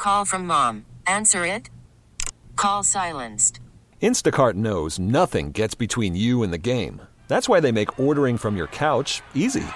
Call from mom. Answer it. Call silenced. Instacart knows nothing gets between you and the game. That's why they make ordering from your couch easy.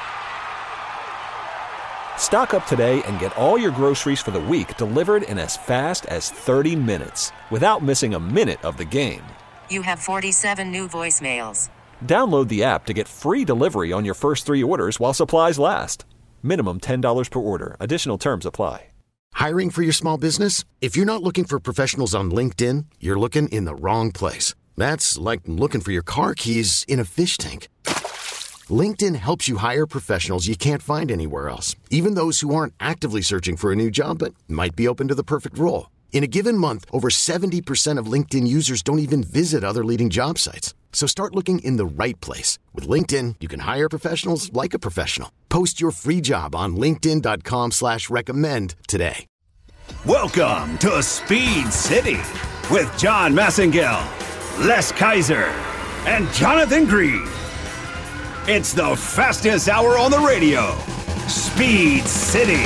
Stock up today and get all your groceries for the week delivered in as fast as 30 minutes without missing a minute of the game. You have 47 new voicemails. Download the app to get free delivery on your first 3 orders while supplies last. Minimum $10 per order. Additional terms apply. Hiring for your small business? If you're not looking for professionals on LinkedIn, you're looking in the wrong place. That's like looking for your car keys in a fish tank. LinkedIn helps you hire professionals you can't find anywhere else, even those who aren't actively searching for a new job but might be open to the perfect role. In a given month, over 70% of LinkedIn users don't even visit other leading job sites. So start looking in the right place. With LinkedIn, you can hire professionals like a professional. Post your free job on linkedin.com/recommend today. Welcome to Speed City with John Massengale, Les Kaiser, and Jonathan Green. It's the fastest hour on the radio. Speed City.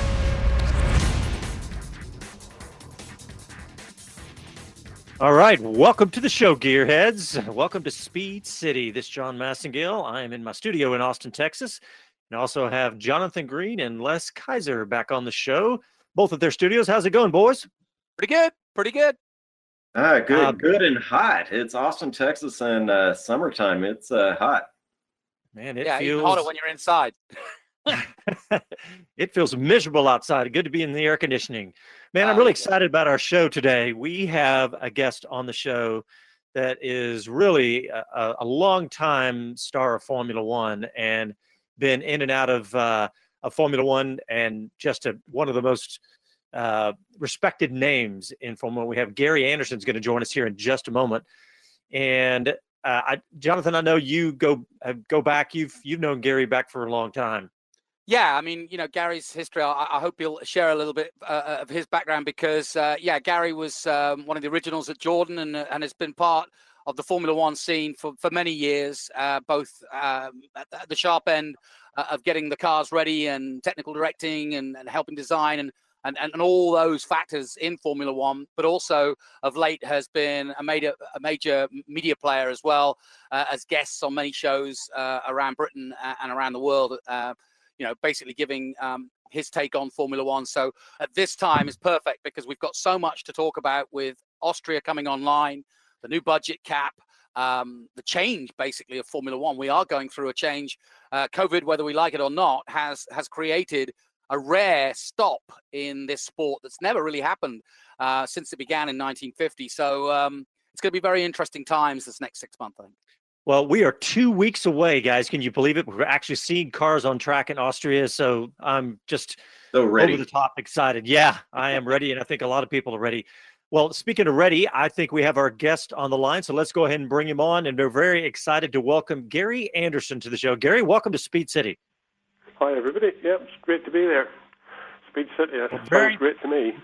All right, welcome to the show, Gearheads. Welcome to Speed City. This is John Massengale. I am in my studio in Austin, Texas, and I also have Jonathan Green and Les Kaiser back on the show, both at their studios. How's it going, boys? Pretty good. Good and hot. It's Austin, Texas, and summertime. It's hot. Man, it feels feels hotter when you're inside. It feels miserable outside. Good to be in the air conditioning. Man, I'm really excited about our show today. We have a guest on the show that is really a long-time star of Formula One and been in and out of Formula One and just one of the most respected names in Formula One. We have Gary Anderson's going to join us here in just a moment. And Jonathan, I know you go back. You've known Gary back for a long time. Yeah, I mean, Gary's history, I hope he'll share a little bit of his background because, Gary was one of the originals at Jordan and has been part of the Formula One scene for many years, both at the sharp end of getting the cars ready and technical directing and helping design and all those factors in Formula One, but also of late has been a major media player as well, as guests on many shows around Britain and around the world, basically giving his take on Formula One. So at this time is perfect because we've got so much to talk about with Austria coming online, the new budget cap, the change basically of Formula One. We are going through a change. COVID, whether we like it or not, has created a rare stop in this sport that's never really happened since it began in 1950. So it's going to be very interesting times this next 6 months, I think. Well, we are 2 weeks away, guys. Can you believe it? We're actually seeing cars on track in Austria. So I'm just so ready. Over the top excited. Yeah, I am ready. And I think a lot of people are ready. Well, speaking of ready, I think we have our guest on the line. So let's go ahead and bring him on. And we're very excited to welcome Gary Anderson to the show. Gary, welcome to Speed City. Hi, everybody. Yeah, it's great to be there. Speed City, that sounds great to me.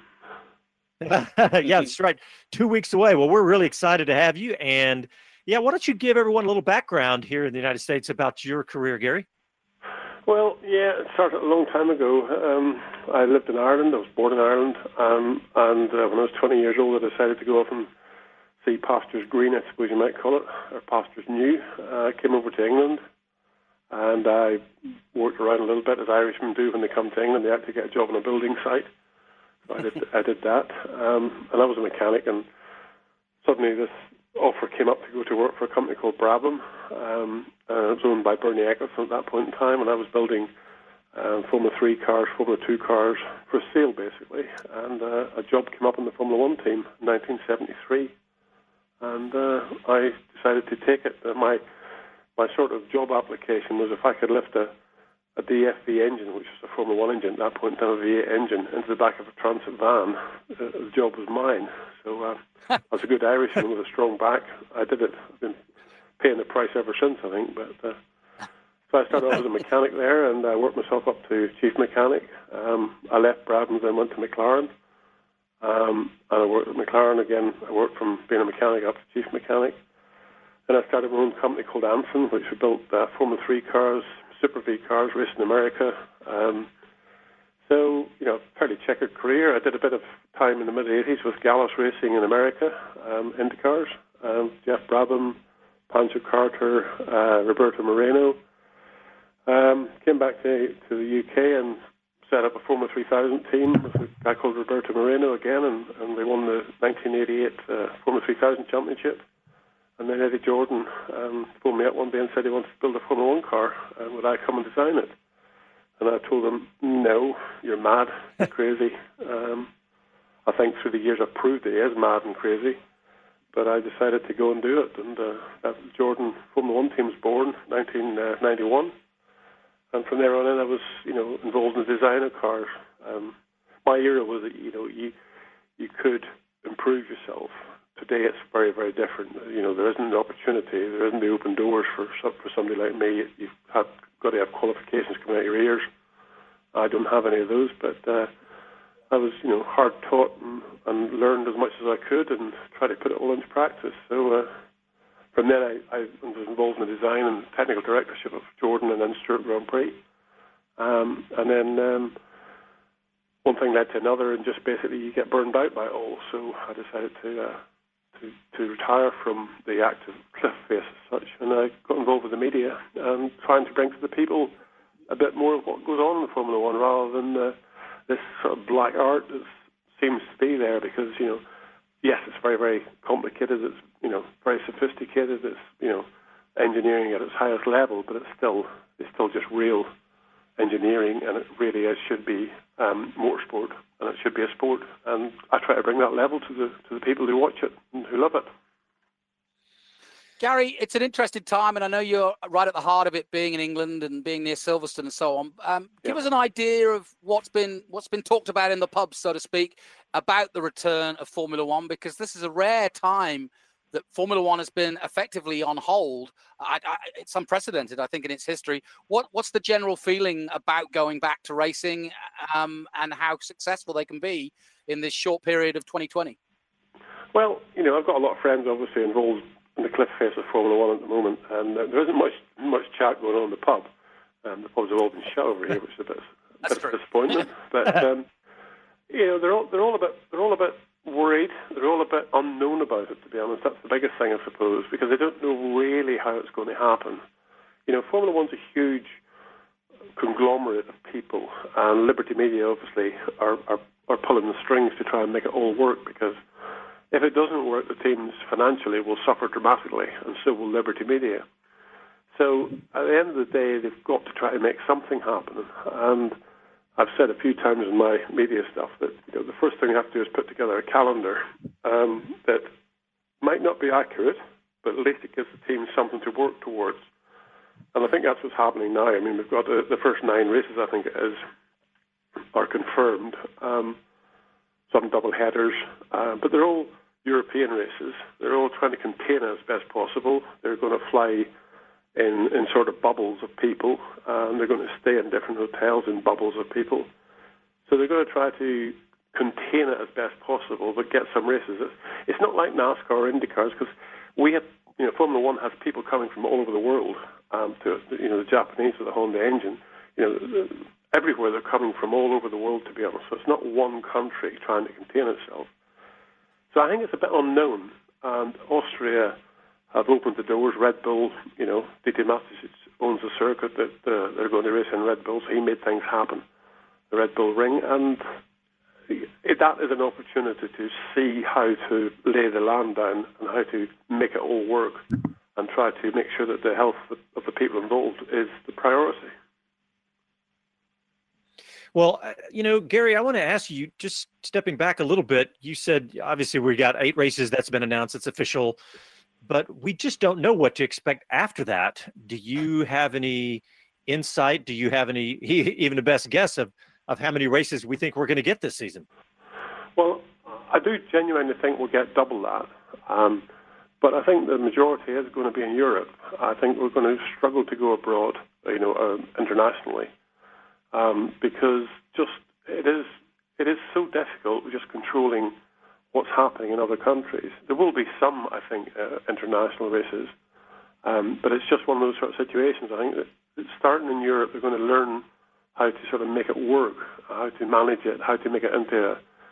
Yeah, that's right. 2 weeks away. Well, we're really excited to have you. And yeah, why don't you give everyone a little background here in the United States about your career, Gary? Well, yeah, it started a long time ago. I lived in Ireland. I was born in Ireland. And when I was 20 years old, I decided to go off and see pastures green, I suppose you might call it, or pastures new. I came over to England, and I worked around a little bit, as Irishmen do when they come to England. They had to get a job on a building site. So I did that. And I was a mechanic, and suddenly this offer came up to go to work for a company called Brabham. It was owned by Bernie Ecclestone at that point in time, and I was building Formula 3 cars, Formula 2 cars for sale, basically. And a job came up on the Formula 1 team in 1973, and I decided to take it. My sort of job application was if I could lift a DFV engine, which was a Formula 1 engine at that point in time, a V8 engine, into the back of a transit van, the job was mine. So I was a good Irishman with a strong back. I did it. I've been paying the price ever since, I think. But so I started off as a mechanic there, and I worked myself up to chief mechanic. I left Brabham, then went to McLaren. And I worked at McLaren again. I worked from being a mechanic up to chief mechanic. Then I started my own company called Anson, which we built Formula 3 cars, Super V cars, raced in America. So, fairly checkered career. I did a bit of time in the mid-'80s with Gallus Racing in America, IndyCars, Jeff Brabham, Pancho Carter, Roberto Moreno. Came back to the UK and set up a Formula 3000 team with a guy called Roberto Moreno again, and we won the 1988 Formula 3000 championship. And then Eddie Jordan phoned me up one day and said he wanted to build a Formula 1 car, and would I come and design it? And I told him, no, you're mad, you're crazy. I think through the years I've proved that he is mad and crazy, but I decided to go and do it. And that Jordan Formula 1 team was born 1991. And from there on in, I was, involved in the design of cars. My era was that, you could improve yourself. Today it's very, very different. There isn't the opportunity, there isn't the open doors for somebody like me. You've got to have qualifications coming out your ears. I don't have any of those, but I was, hard taught and learned as much as I could and tried to put it all into practice. So from then I was involved in the design and technical directorship of Jordan and then Stewart Grand Prix. And then one thing led to another, and just basically you get burned out by it all. So I decided to retire from the active cliff face as such, and I got involved with the media and trying to bring to the people a bit more of what goes on in Formula One rather than this sort of black art that seems to be there. Because yes, it's very, very complicated. It's very sophisticated. It's engineering at its highest level, but it's still just real engineering, and it really should be motorsport, and it should be a sport. And I try to bring that level to the people who watch it and who love it. Gary, it's an interesting time, and I know you're right at the heart of it, being in England and being near Silverstone and so on. Give us an idea of what's been talked about in the pubs, so to speak, about the return of Formula One, because this is a rare time that Formula One has been effectively on hold. It's unprecedented, I think, in its history. What's the general feeling about going back to racing and how successful they can be in this short period of 2020? Well, I've got a lot of friends obviously involved in the cliff face of Formula One at the moment, and there isn't much chat going on in the pub. The pubs have all been shut over here, which is a bit disappointing. But they're all a bit worried. They're all a bit unknown about it, to be honest. That's the biggest thing, I suppose, because they don't know really how it's going to happen. Formula One's a huge conglomerate of people, and Liberty Media obviously are pulling the strings to try and make it all work, because if it doesn't work, the teams financially will suffer dramatically, and so will Liberty Media. So at the end of the day, they've got to try to make something happen. And I've said a few times in my media stuff that the first thing you have to do is put together a calendar that might not be accurate, but at least it gives the team something to work towards. And I think that's what's happening now. I mean, we've got the first 9 races, I think it is, are confirmed. Some double headers, but they're all European races. They're all trying to contain it as best possible. They're going to fly in sort of bubbles of people, and they're going to stay in different hotels in bubbles of people. So they're going to try to contain it as best possible, but get some races. It's not like NASCAR or IndyCars, because we have, Formula One has people coming from all over the world to the Japanese with the Honda engine. Everywhere they're coming from, all over the world, to be honest. So it's not one country trying to contain itself. So I think it's a bit unknown. And Austria have opened the doors. Red Bull, Dieter Mateschitz owns the circuit that they're going to race in Red Bull, so he made things happen, the Red Bull Ring. And that is an opportunity to see how to lay the land down and how to make it all work and try to make sure that the health of the people involved is the priority. Well, Gary, I want to ask you, just stepping back a little bit, you said, obviously, we got 8 races that's been announced. It's official, but we just don't know what to expect after that. Do you have any insight? Do you have any, even a best guess of how many races we think we're going to get this season? Well, I do genuinely think we'll get double that. But I think the majority is going to be in Europe. I think we're going to struggle to go abroad, internationally. Because it is so difficult just controlling what's happening in other countries. There will be some, I think, international races, but it's just one of those sort of situations. I think that starting in Europe, they're going to learn how to sort of make it work, how to manage it, how to make it into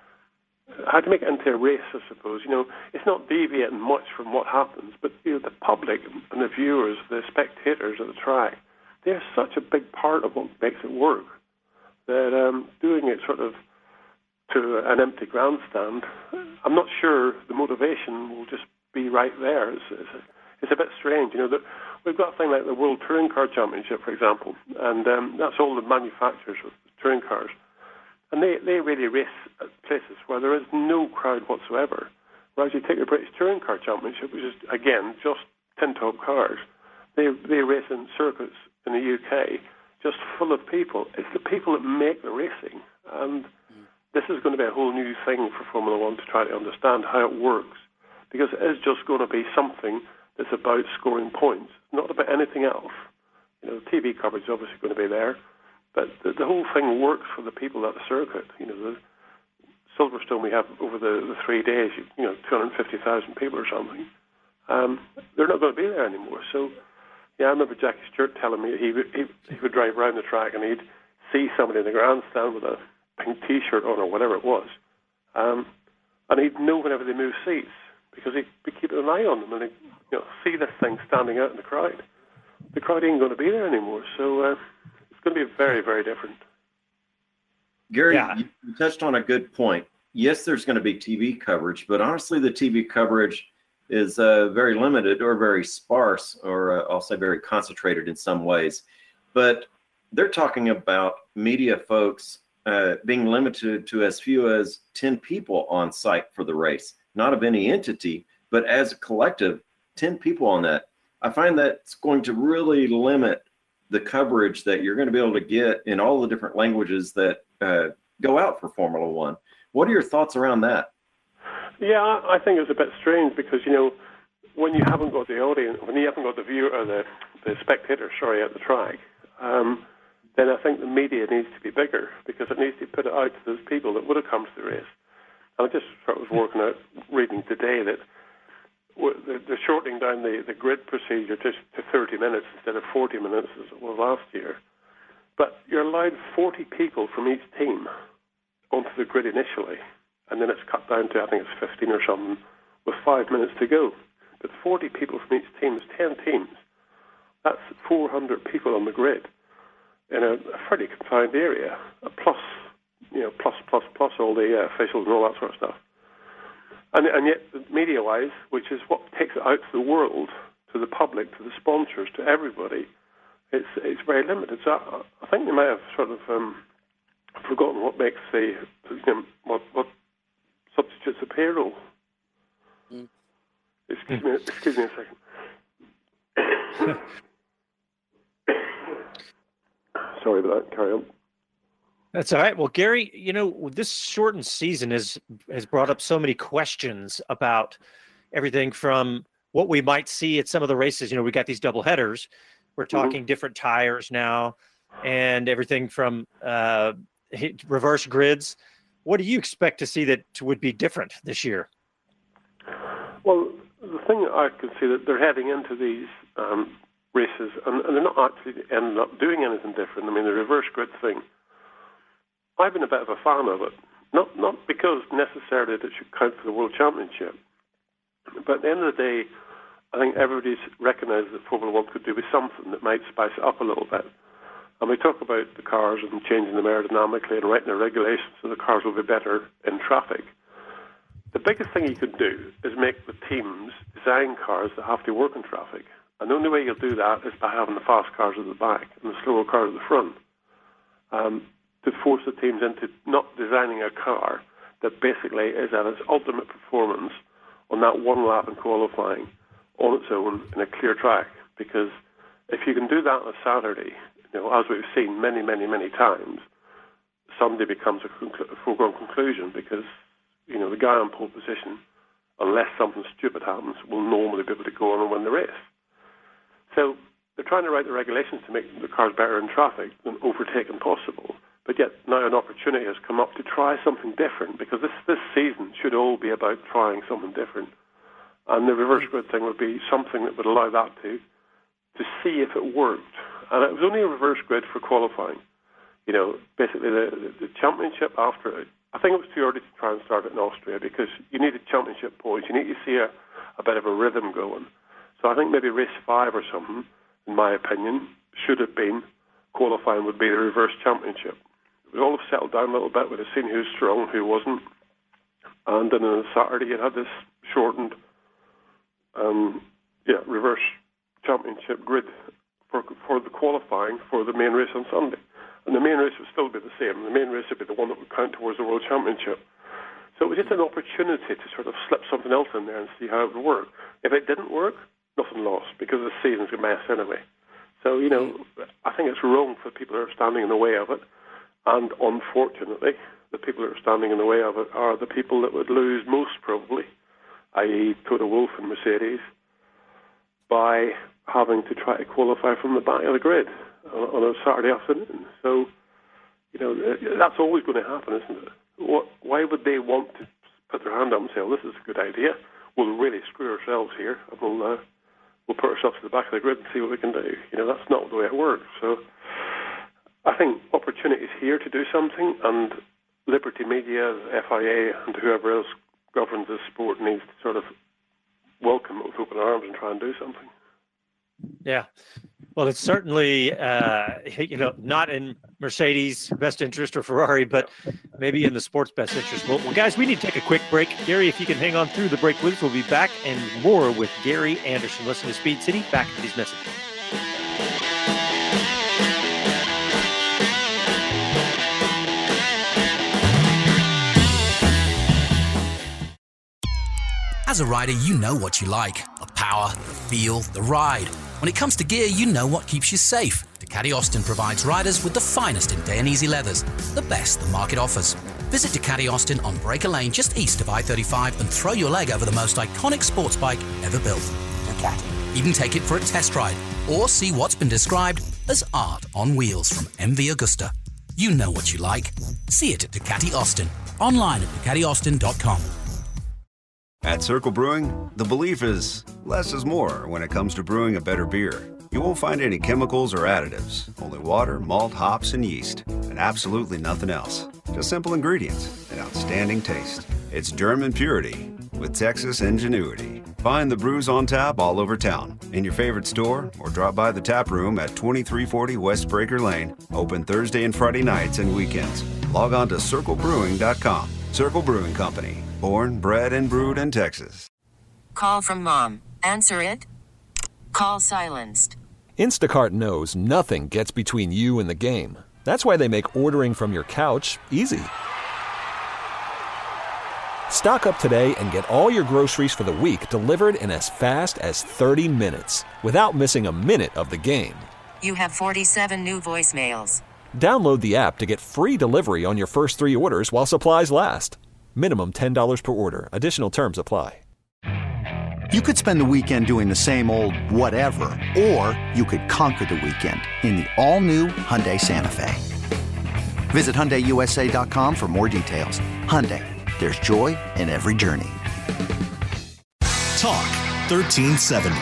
a race, I suppose. It's not deviating much from what happens, but the public and the viewers, the spectators at the track, they're such a big part of what makes it work that doing it sort of to an empty grandstand, I'm not sure the motivation will just be right there. It's a bit strange, that we've got a thing like the World Touring Car Championship, for example, and that's all the manufacturers of touring cars. And they really race at places where there is no crowd whatsoever. Whereas you take the British Touring Car Championship, which is, again, just tin-top cars, they race in circuits in the UK just full of people. It's the people that make the racing. And this is going to be a whole new thing for Formula One to try to understand how it works. Because it is just going to be something that's about scoring points, not about anything else. The TV coverage is obviously going to be there. But the whole thing works for the people at the circuit. The Silverstone we have over the 3 days, 250,000 people or something. They're not going to be there anymore. So, I remember Jackie Stewart telling me he would drive around the track and he'd see somebody in the grandstand with a pink T-shirt on or whatever it was, and he'd know whenever they moved seats because he'd be keeping an eye on them and he'd see this thing standing out in the crowd. The crowd ain't going to be there anymore, so it's going to be very, very different. Gary, you touched on a good point. Yes, there's going to be TV coverage, but honestly, the TV coverage is very limited or very sparse, or I'll say very concentrated in some ways. But they're talking about media folks being limited to as few as 10 people on site for the race, not of any entity, but as a collective, 10 people on that. I find that's going to really limit the coverage that you're going to be able to get in all the different languages that go out for Formula One. What are your thoughts around that? Yeah, I think it's a bit strange because, when you haven't got the audience, when you haven't got the viewer or the spectator, at the track, then I think the media needs to be bigger because it needs to put it out to those people that would have come to the race. And I just sort of was working out, reading today that they're shortening down the grid procedure to 30 minutes instead of 40 minutes as it was last year. But you're allowed 40 people from each team onto the grid initially, and then it's cut down to, I think it's 15 or something, with 5 minutes to go. But 40 people from each team is 10 teams. That's 400 people on the grid in a fairly confined area, plus all the officials and all that sort of stuff. And yet, media-wise, which is what takes it out to the world, to the public, to the sponsors, to everybody, it's very limited. So I think they might have sort of forgotten what makes what substitutes a payroll. Mm. Excuse me a second. Sorry about that. Carry on. That's all right. Well, Gary, this shortened season has brought up so many questions about everything from what we might see at some of the races. We got these double headers. We're talking different tires now and everything from reverse grids. What do you expect to see that would be different this year? Well, the thing that I can see that they're heading into these races, and they're not actually ending up doing anything different. I mean, the reverse grid thing, I've been a bit of a fan of it, not because necessarily that it should count for the World Championship, but at the end of the day, I think everybody's recognised that Formula One could do with something that might spice it up a little bit. And we talk about the cars and changing them aerodynamically and writing the regulations so the cars will be better in traffic. The biggest thing you could do is make the teams design cars that have to work in traffic. And the only way you'll do that is by having the fast cars at the back and the slower cars at the front. To force the teams into not designing a car that basically is at its ultimate performance on that one lap in qualifying on its own in a clear track. Because if you can do that on a Saturday, as we've seen many, many, many times, Sunday becomes a foregone conclusion because, the guy on pole position, unless something stupid happens, will normally be able to go on and win the race. So they're trying to write the regulations to make the cars better in traffic than overtaken possible. But yet now an opportunity has come up to try something different because this season should all be about trying something different. And the reverse grid thing would be something that would allow that to see if it worked. And it was only a reverse grid for qualifying. basically the championship after it. I think it was too early to try and start it in Austria because you need a championship points. You need to see a bit of a rhythm going. So I think maybe race 5 or something, in my opinion, should have been qualifying would be the reverse championship. It would all have settled down a little bit. We'd have seen who's strong, who wasn't. And then on Saturday you had this shortened reverse championship grid for the qualifying for the main race on Sunday. And the main race would still be the same. The main race would be the one that would count towards the World Championship. So it was just an opportunity to sort of slip something else in there and see how it would work. If it didn't work, nothing lost, because the season's a mess anyway. So, I think it's wrong for people that are standing in the way of it. And unfortunately, the people that are standing in the way of it are the people that would lose most probably, i.e. Toto Wolff and Mercedes, by having to try to qualify from the back of the grid on a Saturday afternoon. So, that's always going to happen, isn't it? Why would they want to put their hand up and say, "Oh, this is a good idea. We'll really screw ourselves here, and we'll put ourselves to the back of the grid and see what we can do"? That's not the way it works. So, I think opportunity is here to do something, and Liberty Media, the FIA, and whoever else governs this sport needs to sort of welcome it with open arms and try and do something. Yeah. Well, it's certainly, not in Mercedes' best interest or Ferrari, but maybe in the sport's best interest. Well, guys, we need to take a quick break. Gary, if you can hang on through the break with us, we'll be back and more with Gary Anderson. Listen to Speed City. Back to these messages. As a rider, you know what you like. The power, the feel, the ride. When it comes to gear, you know what keeps you safe. Ducati Austin provides riders with the finest in Dainese leathers, the best the market offers. Visit Ducati Austin on Breaker Lane just east of I-35 and throw your leg over the most iconic sports bike ever built. Ducati. Even take it for a test ride or see what's been described as art on wheels from MV Agusta. You know what you like. See it at Ducati Austin. Online at DucatiAustin.com. At Circle Brewing, the belief is less is more when it comes to brewing a better beer. You won't find any chemicals or additives, only water, malt, hops, and yeast, and absolutely nothing else. Just simple ingredients and outstanding taste. It's German purity with Texas ingenuity. Find the brews on tap all over town, in your favorite store, or drop by the tap room at 2340 West Breaker Lane, open Thursday and Friday nights and weekends. Log on to circlebrewing.com. Circle Brewing Company. Born, bred, and brewed in Texas. Call from mom. Answer it. Call silenced. Instacart knows nothing gets between you and the game. That's why they make ordering from your couch easy. Stock up today and get all your groceries for the week delivered in as fast as 30 minutes without missing a minute of the game. You have 47 new voicemails. Download the app to get free delivery on your first 3 orders while supplies last. Minimum $10 per order. Additional terms apply. You could spend the weekend doing the same old whatever, or you could conquer the weekend in the all-new Hyundai Santa Fe. Visit HyundaiUSA.com for more details. Hyundai, there's joy in every journey. Talk 1370.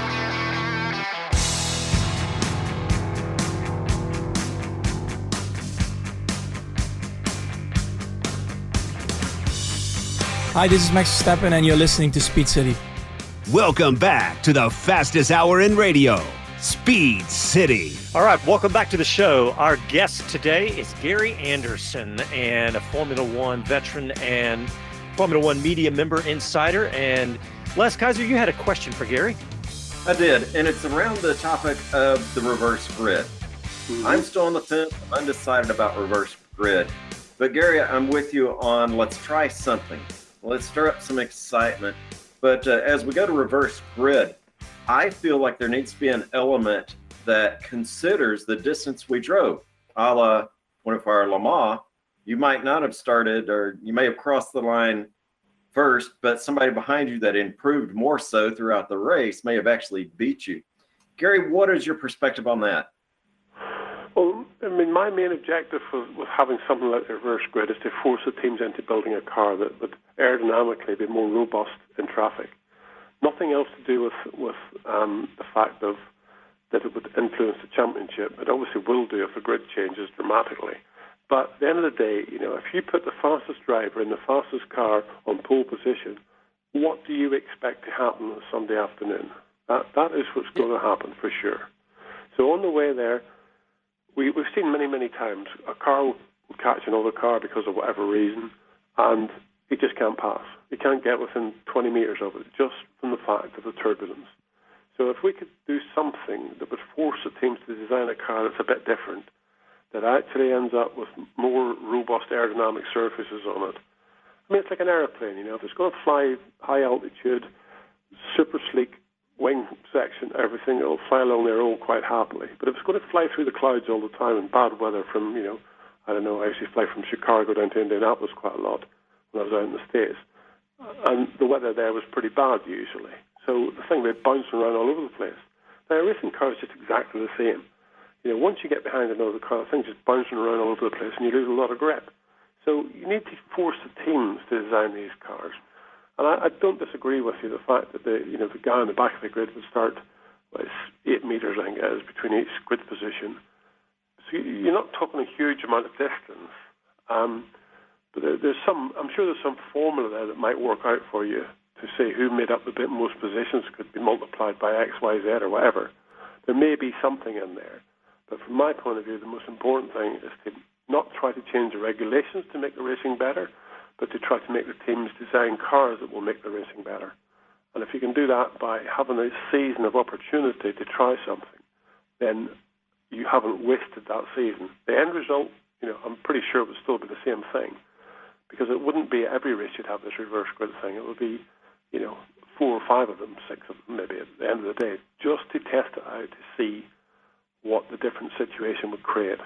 Hi, this is Max Verstappen, and you're listening to Speed City. Welcome back to the fastest hour in radio, Speed City. All right, welcome back to the show. Our guest today is Gary Anderson, and a Formula One veteran and Formula One media member insider. And Les Kaiser, you had a question for Gary. I did, and it's around the topic of the reverse grid. I'm still on the fence, undecided about reverse grid. But Gary, I'm with you on let's try something. Let's stir up some excitement. But as we go to reverse grid, I feel like there needs to be an element that considers the distance we drove. A la one of our Le Mans, you might not have started, or you may have crossed the line first, but somebody behind you that improved more so throughout the race may have actually beat you. Gary, what is your perspective on that? Well, I mean, my main objective with having something like the reverse grid is to force the teams into building a car that would aerodynamically be more robust in traffic. Nothing else to do with the fact of that it would influence the championship. It obviously will do if the grid changes dramatically. But at the end of the day, if you put the fastest driver in the fastest car on pole position, what do you expect to happen on Sunday afternoon? That is what's going to happen for sure. So on the way there, we've seen many, many times a car will catch another car because of whatever reason, and it just can't pass. You can't get within 20 meters of it just from the fact of the turbulence. So if we could do something that would force the teams to design a car that's a bit different, that actually ends up with more robust aerodynamic surfaces on it. I mean, it's like an airplane, if it's going to fly high altitude, super sleek wing section, everything, it'll fly along there all quite happily. But if it's going to fly through the clouds all the time in bad weather from, I don't know, I used to fly from Chicago down to Indianapolis quite a lot when I was out in the States. And the weather there was pretty bad usually. So the thing, they're bouncing around all over the place. Now, a racing car is just exactly the same. Once you get behind another car, the thing's just bouncing around all over the place and you lose a lot of grip. So you need to force the teams to design these cars. And I don't disagree with you, the fact that the guy on the back of the grid would start, it's 8 meters, I think it is, between each grid position. So you're not talking a huge amount of distance. But I'm sure there's some formula there that might work out for you to say who made up the most positions could be multiplied by X, Y, Z or whatever. There may be something in there. But from my point of view, the most important thing is to not try to change the regulations to make the racing better, but to try to make the teams design cars that will make the racing better. And if you can do that by having a season of opportunity to try something, then you haven't wasted that season. The end result, I'm pretty sure it would still be the same thing, because it wouldn't be every race you'd have this reverse grid thing. It would be, 4 or 5 of them, 6 of them maybe at the end of the day, just to test it out to see what the different situation would create.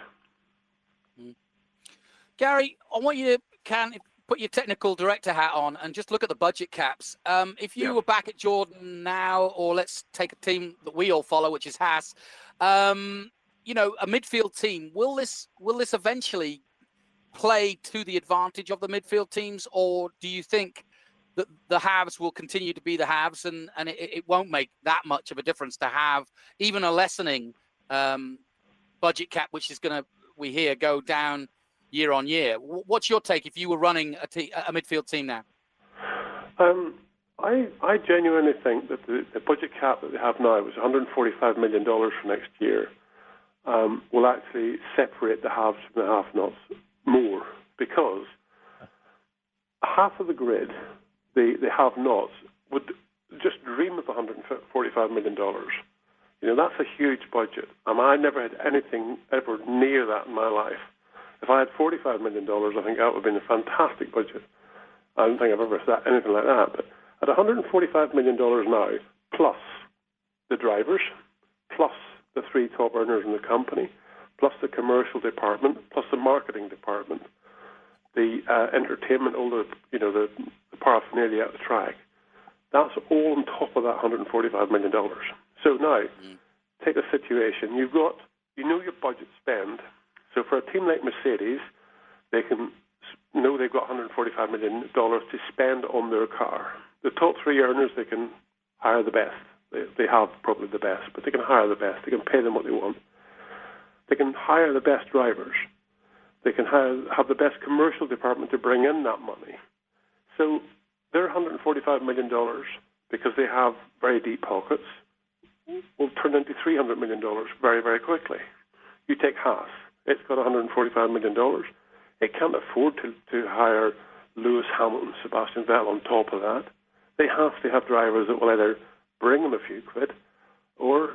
Gary, I want you to put your technical director hat on and just look at the budget caps. If you were back at Jordan now, or let's take a team that we all follow, which is Haas, a midfield team, will this eventually play to the advantage of the midfield teams, or do you think that the halves will continue to be the halves and it won't make that much of a difference to have even a lessening budget cap, which is going to, we hear, go down year on year? What's your take if you were running a midfield team now? I genuinely think that the budget cap that they have now, was $145 million for next year, will actually separate the halves from the half-nots more, because half of the grid, the have-nots, would just dream of $145 million. That's a huge budget. I never had anything ever near that in my life. If I had $45 million, I think that would have been a fantastic budget. I don't think I've ever said anything like that. But at $145 million now, plus the drivers, plus the 3 top earners in the company, plus the commercial department, plus the marketing department, the entertainment, all the paraphernalia at the track, that's all on top of that $145 million. So now, take a situation. You know your budget spend. So for a team like Mercedes, they can know they've got $145 million to spend on their car. The top 3 earners, they can hire the best. They have probably the best, but they can hire the best. They can pay them what they want. They can hire the best drivers. They can have the best commercial department to bring in that money. So their $145 million, because they have very deep pockets, will turn into $300 million very, very quickly. You take Haas. It's got $145 million. It can't afford to hire Lewis Hamilton, Sebastian Vettel on top of that. They have to have drivers that will either bring them a few quid or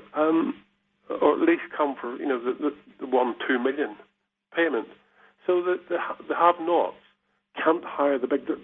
at least come for the 1-2 million payment. So the have-nots can't hire the big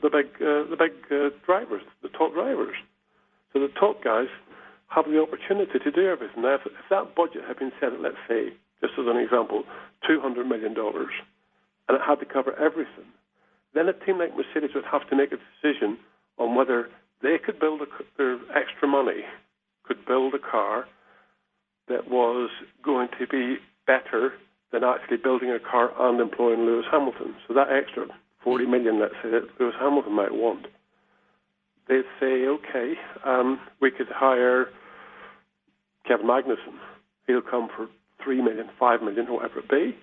drivers, the top drivers. So the top guys have the opportunity to do everything. Now, if that budget had been set at, let's say, just as an example, $200 million, and it had to cover everything, then a team like Mercedes would have to make a decision on whether they could build their extra money, could build a car that was going to be better than actually building a car and employing Lewis Hamilton. So that extra $40 million, let's say, that Lewis Hamilton might want, they'd say, okay, we could hire Kevin Magnussen. He'll come for $3 million, $5 million, whatever it be,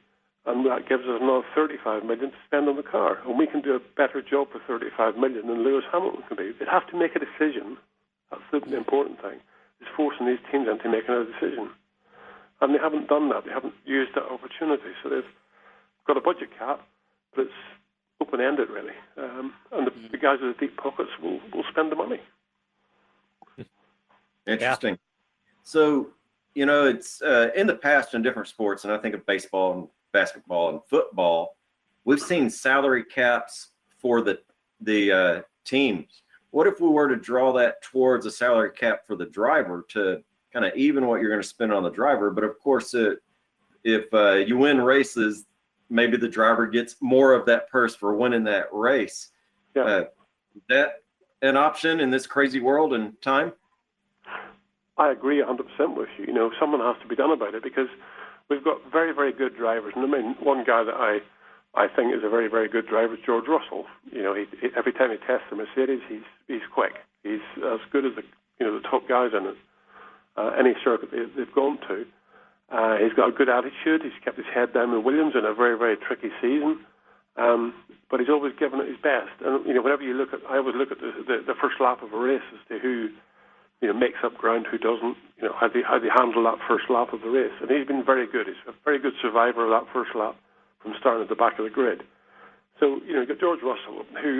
and that gives us another 35 million to spend on the car, and we can do a better job for 35 million than Lewis Hamilton can do. They have to make a decision. That's the important thing, is forcing these teams into making a decision. And they haven't done that. They haven't used that opportunity. So they've got a budget cap, but it's open-ended, really. And the guys with the deep pockets will spend the money. Interesting. Yeah. So, it's in the past in different sports, and I think of baseball and basketball and football, we've seen salary caps for the teams. What if we were to draw that towards a salary cap for the driver to kind of even what you're going to spend on the driver? But of course, if you win races, maybe the driver gets more of that purse for winning that race. Yeah. Is that an option in this crazy world and time? I agree 100% with you. Someone has to be done about it, because we've got very, very good drivers. And I mean, one guy that I think is a very, very good driver is George Russell. He every time he tests the Mercedes, he's quick. He's as good as the top guys in it. Any circuit they've gone to. He's got a good attitude. He's kept his head down with Williams in a very, very tricky season. But he's always given it his best. And, whenever you look at, I always look at the first lap of a race as to who, makes up ground, who doesn't, how they handle that first lap of the race. And he's been very good. He's a very good survivor of that first lap from starting at the back of the grid. So, you've got George Russell, who,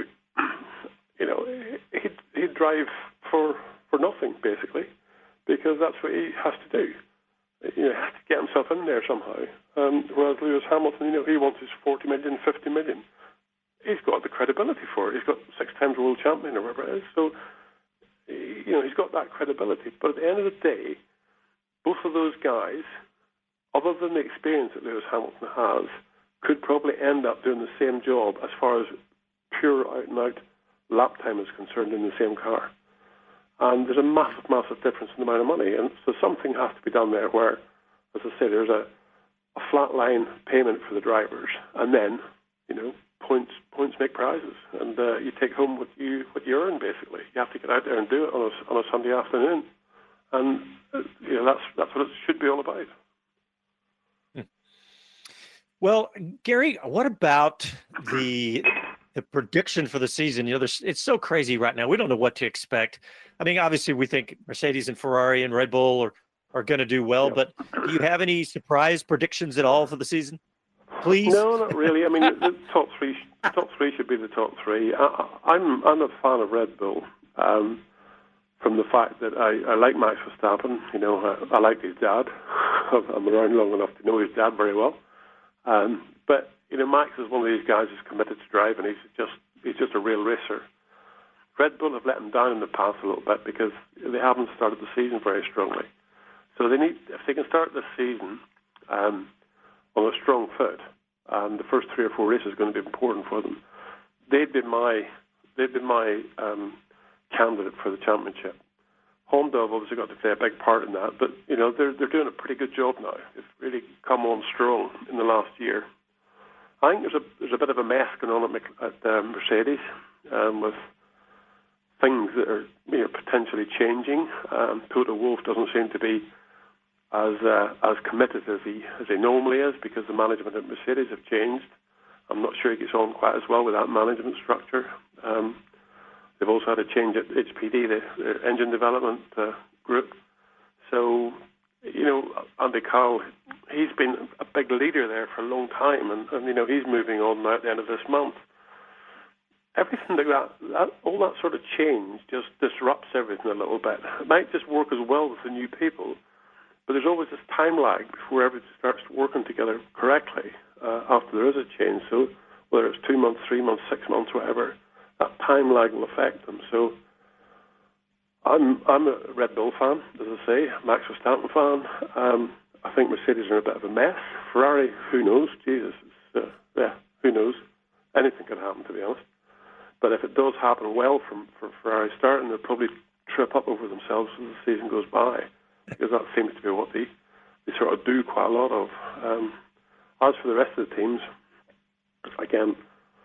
he'd drive for nothing, basically, because that's what he has to do. He has to get himself in there somehow. Whereas Lewis Hamilton, he wants his 40 million, 50 million. He's got the credibility for it. He's got 6 times world champion or whatever it is. So, he's got that credibility. But at the end of the day, both of those guys, other than the experience that Lewis Hamilton has, could probably end up doing the same job as far as pure out-and-out lap time is concerned in the same car. And there's a massive, massive difference in the amount of money. And so something has to be done there where, as I say, there's a flat line payment for the drivers. And then, points make prizes. And you take home what you earn, basically. You have to get out there and do it on a Sunday afternoon. And, that's what it should be all about. Well, Gary, what about the prediction for the season? It's so crazy right now. We don't know what to expect. I mean, obviously, we think Mercedes and Ferrari and Red Bull are going to do well, but do you have any surprise predictions at all for the season? Please? No, not really. I mean, the top three should be the top three. I'm a fan of Red Bull from the fact that I like Max Verstappen. I like his dad. I'm around long enough to know his dad very well. But Max is one of these guys who's committed to driving. He's just a real racer. Red Bull have let him down in the past a little bit because they haven't started the season very strongly. So if they can start this season on a strong foot, the first 3 or 4 races are going to be important for them. They'd be my candidate for the championship. Honda have obviously got to play a big part in that, but they're doing a pretty good job now. They've really come on strong in the last year. I think there's a bit of a mess going on at Mercedes with things that are potentially changing. Toto Wolff doesn't seem to be as committed as he normally is because the management at Mercedes have changed. I'm not sure he gets on quite as well with that management structure. They've also had a change at HPD, the engine development group. So, Andy Cowell, he's been a big leader there for a long time, and he's moving on now at the end of this month. Everything like that, all that sort of change just disrupts everything a little bit. It might just work as well with the new people, but there's always this time lag before everything starts working together correctly after there is a change. So whether it's 2 months, 3 months, 6 months, whatever, that time lag will affect them. So I'm a Red Bull fan, as I say, Max Verstappen fan. I think Mercedes are in a bit of a mess. Ferrari, who knows? Jesus, who knows? Anything can happen, to be honest. But if it does happen well for Ferrari starting, they'll probably trip up over themselves as the season goes by, because that seems to be what they sort of do quite a lot of. As for the rest of the teams, again,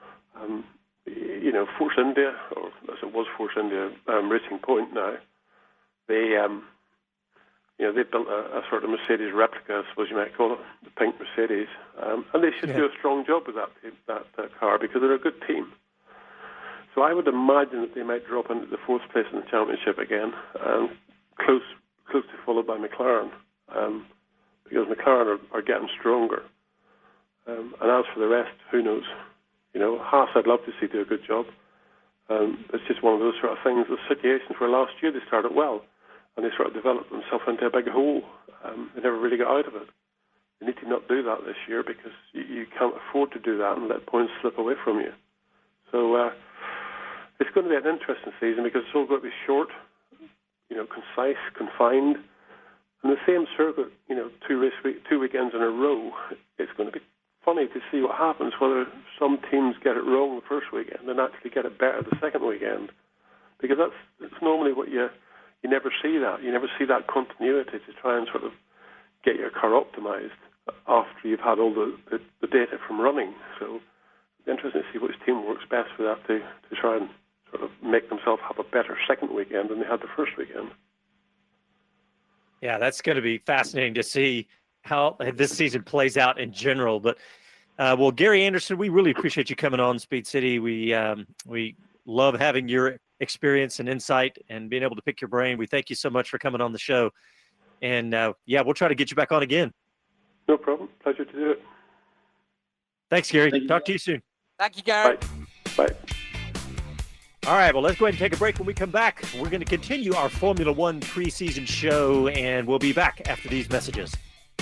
Force India, or as it was Force India, Racing Point now, they, they built a sort of Mercedes replica, I suppose you might call it, the pink Mercedes, and they should do a strong job with that car because they're a good team. So I would imagine that they might drop into the 4th place in the championship again, closely followed by McLaren, because McLaren are getting stronger. And as for the rest, who knows? Haas, I'd love to see do a good job. It's just one of those sort of things, the situations where last year they started well, and they sort of developed themselves into a big hole. They never really got out of it. They need to not do that this year because you can't afford to do that and let points slip away from you. So it's going to be an interesting season because it's all going to be short, concise, confined, and the same circuit, 2 weekends in a row. It's going to be funny to see what happens, whether some teams get it wrong the first weekend and actually get it better the second weekend, because that's normally what you never see that. You never see that continuity to try and sort of get your car optimized after you've had all the data from running. So it's interesting to see which team works best for that to try and sort of make themselves have a better second weekend than they had the first weekend. Yeah, that's going to be fascinating to see how this season plays out in general. But, well, Gary Anderson, we really appreciate you coming on Speed City. We love having your experience and insight and being able to pick your brain. We thank you so much for coming on the show. And, we'll try to get you back on again. No problem. Pleasure to do it. Thanks, Gary. Talk to you soon. Thank you, Gary. Bye. All right, well, let's go ahead and take a break. When we come back, we're going to continue our Formula One preseason show, and we'll be back after these messages.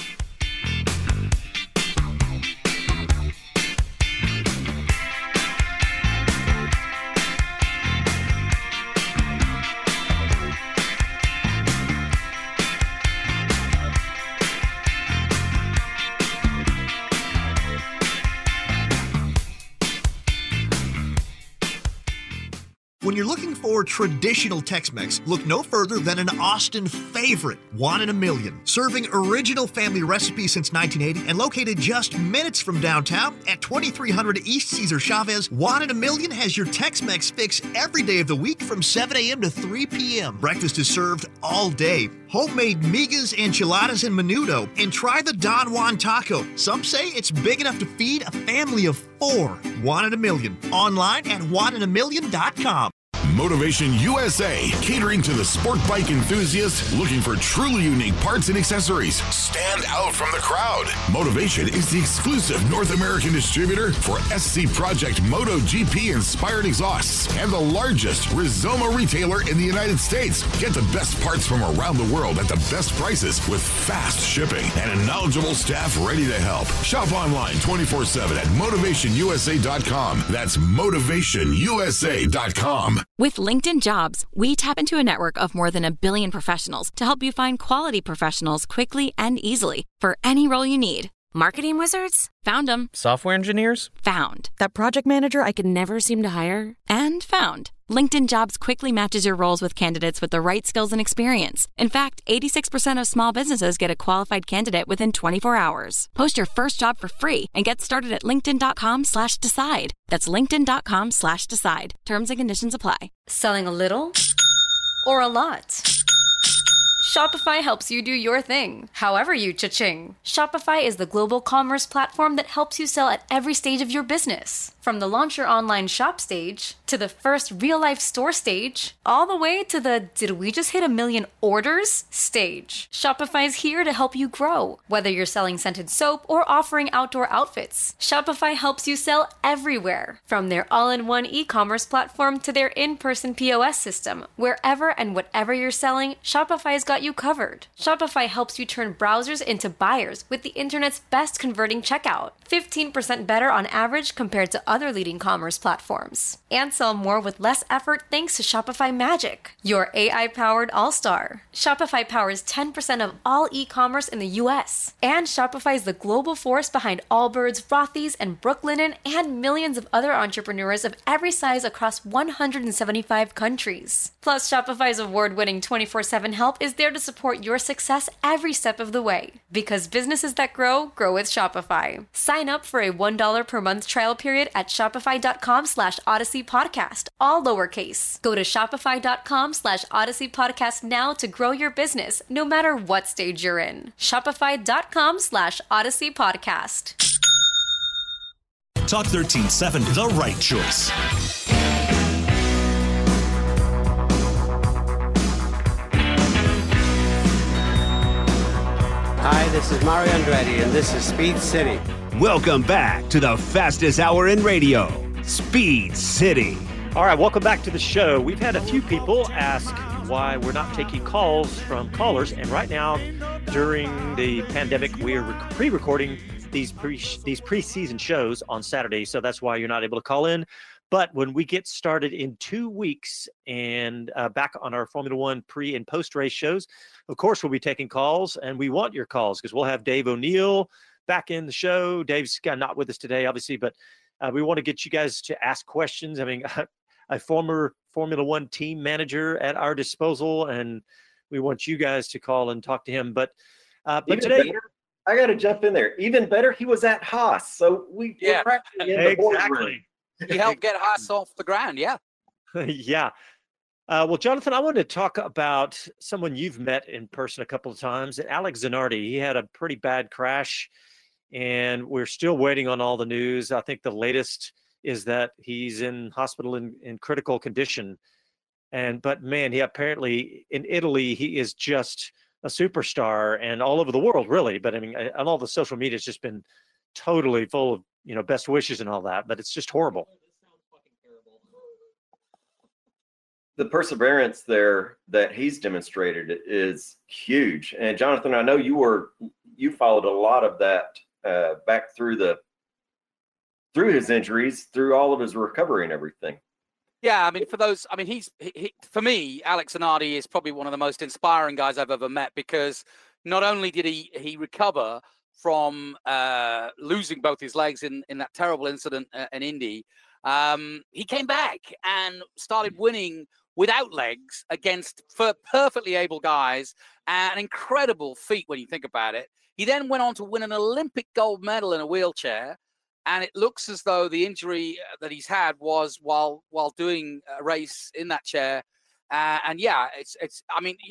When you're looking for traditional Tex-Mex, look no further than an Austin favorite, Juan in a Million. Serving original family recipes since 1980 and located just minutes from downtown at 2300 East Cesar Chavez, Juan in a Million has your Tex-Mex fix every day of the week from 7 a.m. to 3 p.m. Breakfast is served all day. Homemade migas, enchiladas, and menudo. And try the Don Juan taco. Some say it's big enough to feed a family of 4. Juan in a Million. Online at juaninamillion.com. Motivation USA, catering to the sport bike enthusiast looking for truly unique parts and accessories. Stand out from the crowd. Motivation is the exclusive North American distributor for SC Project MotoGP inspired exhausts and the largest Rizoma retailer in the United States. Get the best parts from around the world at the best prices with fast shipping and a knowledgeable staff ready to help. Shop online 24/7 at motivationusa.com. That's motivationusa.com. With LinkedIn Jobs, we tap into a network of more than 1 billion professionals to help you find quality professionals quickly and easily for any role you need. Marketing wizards? Found them. Software engineers? Found. That project manager I could never seem to hire? And found. LinkedIn Jobs quickly matches your roles with candidates with the right skills and experience. In fact, 86% of small businesses get a qualified candidate within 24 hours. Post your first job for free and get started at linkedin.com/decide. That's linkedin.com/decide. Terms and conditions apply. Selling a little or a lot? Shopify helps you do your thing, however you cha-ching. Shopify is the global commerce platform that helps you sell at every stage of your business. From the launch your online shop stage, to the first real-life store stage, all the way to the did we just hit 1 million orders stage. Shopify's here to help you grow. Whether you're selling scented soap or offering outdoor outfits, Shopify helps you sell everywhere. From their all-in-one e-commerce platform to their in-person POS system, wherever and whatever you're selling, Shopify's got you covered. Shopify helps you turn browsers into buyers with the internet's best converting checkout. 15% better on average compared to other leading commerce platforms. And sell more with less effort thanks to Shopify Magic, your AI-powered all-star. Shopify powers 10% of all e-commerce in the US. And Shopify is the global force behind Allbirds, Rothy's, and Brooklinen, and millions of other entrepreneurs of every size across 175 countries. Plus, Shopify's award-winning 24/7 help is there there to support your success every step of the way. Because businesses that grow, grow with Shopify. Sign up for a $1 per month trial period at shopify.com/Odyssey Podcast, all lowercase. Go to shopify.com/Odyssey Podcast now to grow your business, no matter what stage you're in. Shopify.com/Odyssey Podcast. Talk 13.7, the right choice. Hi, this is Mario Andretti, and this is Speed City. Welcome back to the fastest hour in radio, Speed City. All right, welcome back to the show. We've had a few people ask why we're not taking calls from callers, and right now, during the pandemic, we're pre-recording these preseason shows on Saturday, so that's why you're not able to call in. But when we get started in 2 weeks and back on our Formula One pre and post race shows, of course, we'll be taking calls, and we want your calls because we'll have Dave O'Neill back in the show. Dave's not with us today, obviously, but we want to get you guys to ask questions. I mean, a former Formula One team manager at our disposal, and we want you guys to call and talk to him. But today, better, I got to jump in there. Even better, he was at Haas, so we're practically in the boardroom. He helped get Haas off the ground, yeah. Yeah. Well, Jonathan, I wanted to talk about someone you've met in person a couple of times, Alex Zanardi. He had a pretty bad crash, and we're still waiting on all the news. I think the latest is that he's in hospital in critical condition. But man, he apparently in Italy, he is just a superstar, and all over the world, really. But I mean, on all the social media, it's just been totally full of best wishes and all that, but it's just horrible. The perseverance there that he's demonstrated is huge. And Jonathan, I know you followed a lot of that back through his injuries, through all of his recovery and everything. Yeah, I mean, for me, Alex Zanardi is probably one of the most inspiring guys I've ever met, because not only did he recover from losing both his legs in that terrible incident in Indy, he came back and started winning without legs against perfectly able guys. An incredible feat when you think about it. He then went on to win an Olympic gold medal in a wheelchair, and it looks as though the injury that he's had was while doing a race in that chair. And yeah, it's I mean,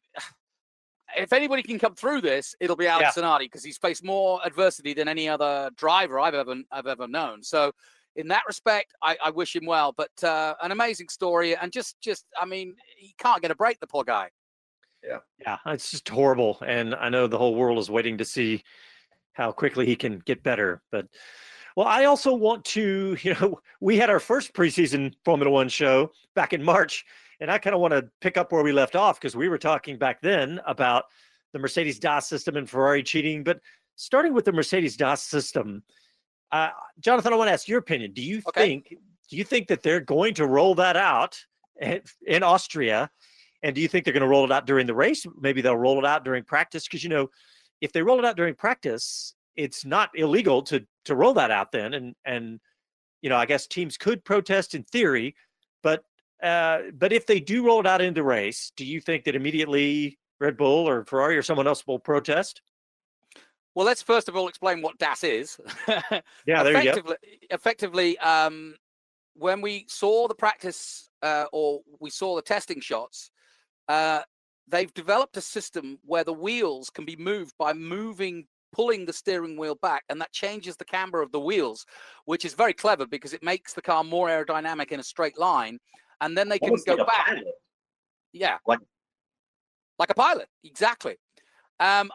if anybody can come through this, it'll be Alex Zanardi, because he's faced more adversity than any other driver I've ever known. So in that respect, I wish him well. But an amazing story, and just I mean, he can't get a break, the poor guy. Yeah, it's just horrible. And I know the whole world is waiting to see how quickly he can get better. But well, I also want to, we had our first preseason Formula One show back in March. And I kind of want to pick up where we left off, because we were talking back then about the Mercedes-DAS system and Ferrari cheating. But starting with the Mercedes-DAS system, Jonathan, I want to ask your opinion. Do you think that they're going to roll that out in Austria? And do you think they're going to roll it out during the race? Maybe they'll roll it out during practice, because if they roll it out during practice, it's not illegal to roll that out then. And I guess teams could protest in theory, but if they do roll it out in the race, do you think that immediately Red Bull or Ferrari or someone else will protest? Well, let's first of all explain what DAS is. Yeah, there you go. Effectively, when we saw the practice or we saw the testing shots, they've developed a system where the wheels can be moved by pulling the steering wheel back, and that changes the camber of the wheels, which is very clever because it makes the car more aerodynamic in a straight line. And then they can go back. Pilot. Yeah, like a pilot, exactly. I'm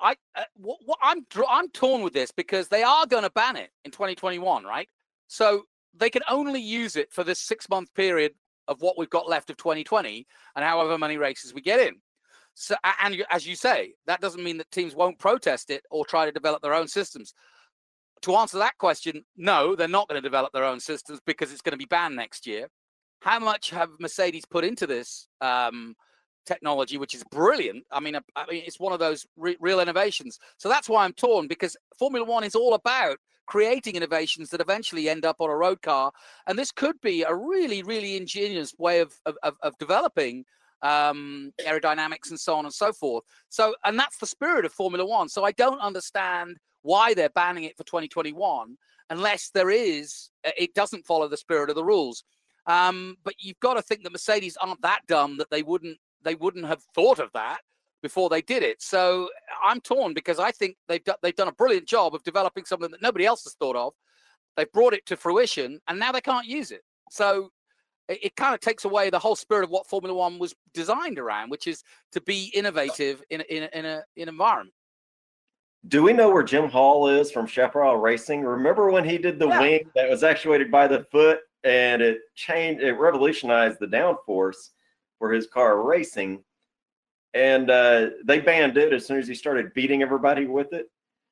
torn with this, because they are going to ban it in 2021, right? So they can only use it for this 6-month period of what we've got left of 2020, and however many races we get in. So, and as you say, that doesn't mean that teams won't protest it or try to develop their own systems. To answer that question, no, they're not going to develop their own systems, because it's going to be banned next year. How much have Mercedes put into this technology, which is brilliant? I mean, it's one of those real innovations. So that's why I'm torn, because Formula One is all about creating innovations that eventually end up on a road car. And this could be a really, really ingenious way of developing aerodynamics, and so on and so forth. So, and that's the spirit of Formula One. So I don't understand why they're banning it for 2021 unless it doesn't follow the spirit of the rules. But you've got to think that Mercedes aren't that dumb that they wouldn't have thought of that before they did it. So I'm torn because I think they've done a brilliant job of developing something that nobody else has thought of. They've brought it to fruition, and now they can't use it. So it kind of takes away the whole spirit of what Formula One was designed around, which is to be innovative in an environment. Do we know where Jim Hall is from Chaparral Racing? Remember when he did the wing that was actuated by the foot, and it revolutionized the downforce for his car racing, and they banned it as soon as he started beating everybody with it.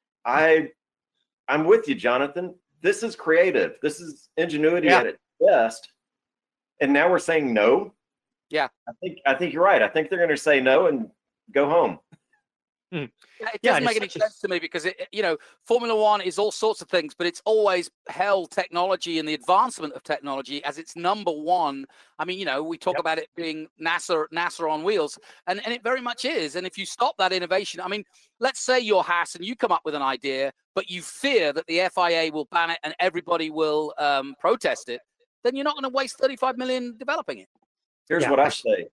I'm with you, Jonathan. This is creative. This is ingenuity at its best. And now we're saying no. Yeah. I think you're right. I think they're going to say no and go home. It doesn't make any sense to me because Formula One is all sorts of things, but it's always held technology and the advancement of technology as its number one. I mean, we talk about it being NASA on wheels, and it very much is. And if you stop that innovation, I mean, let's say you're Haas and you come up with an idea, but you fear that the FIA will ban it and everybody will protest it, then you're not going to waste $35 million developing it. Here's what I say.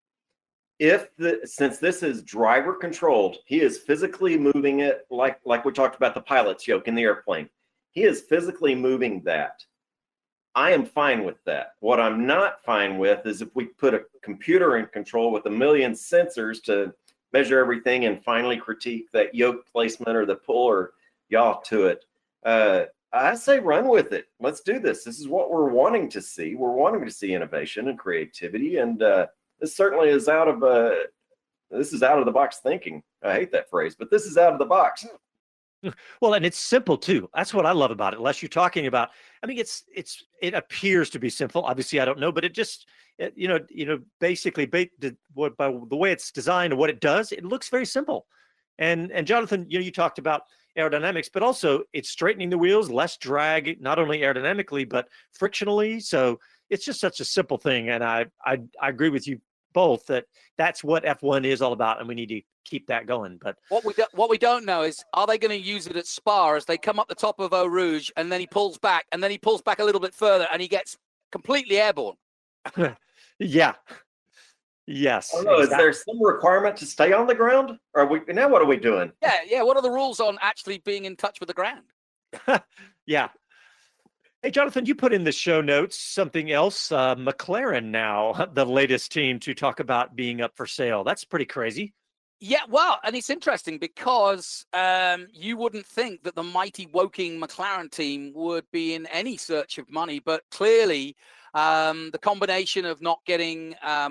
Since this is driver controlled, he is physically moving it like we talked about the pilot's yoke in the airplane. He is physically moving that. I am fine with that. What I'm not fine with is if we put a computer in control with 1 million sensors to measure everything and finally critique that yoke placement or the pull or yaw to it. I say run with it. Let's do this. This is what we're wanting to see. We're wanting to see innovation and creativity, and this certainly is out of the box thinking. I hate that phrase, but this is out of the box. Well, and it's simple too. That's what I love about it. Unless you're talking about, I mean, it appears to be simple. Obviously, I don't know, but basically, by the way it's designed and what it does, it looks very simple. And Jonathan, you talked about aerodynamics, but also it's straightening the wheels, less drag, not only aerodynamically but frictionally. So it's just such a simple thing, and I agree with you both that that's what F1 is all about, and we need to keep that going. But what we don't know is, are they going to use it at Spa as they come up the top of Eau Rouge, and then he pulls back, and then he pulls back a little bit further, and he gets completely airborne? Yeah. Yes. Oh, no, exactly. Is there some requirement to stay on the ground? Or now what are we doing? Yeah. What are the rules on actually being in touch with the ground? Yeah. Hey, Jonathan, you put in the show notes something else. McLaren now, the latest team to talk about being up for sale. That's pretty crazy. Yeah, well, and it's interesting because you wouldn't think that the mighty Woking McLaren team would be in any search of money, but clearly the combination of not getting,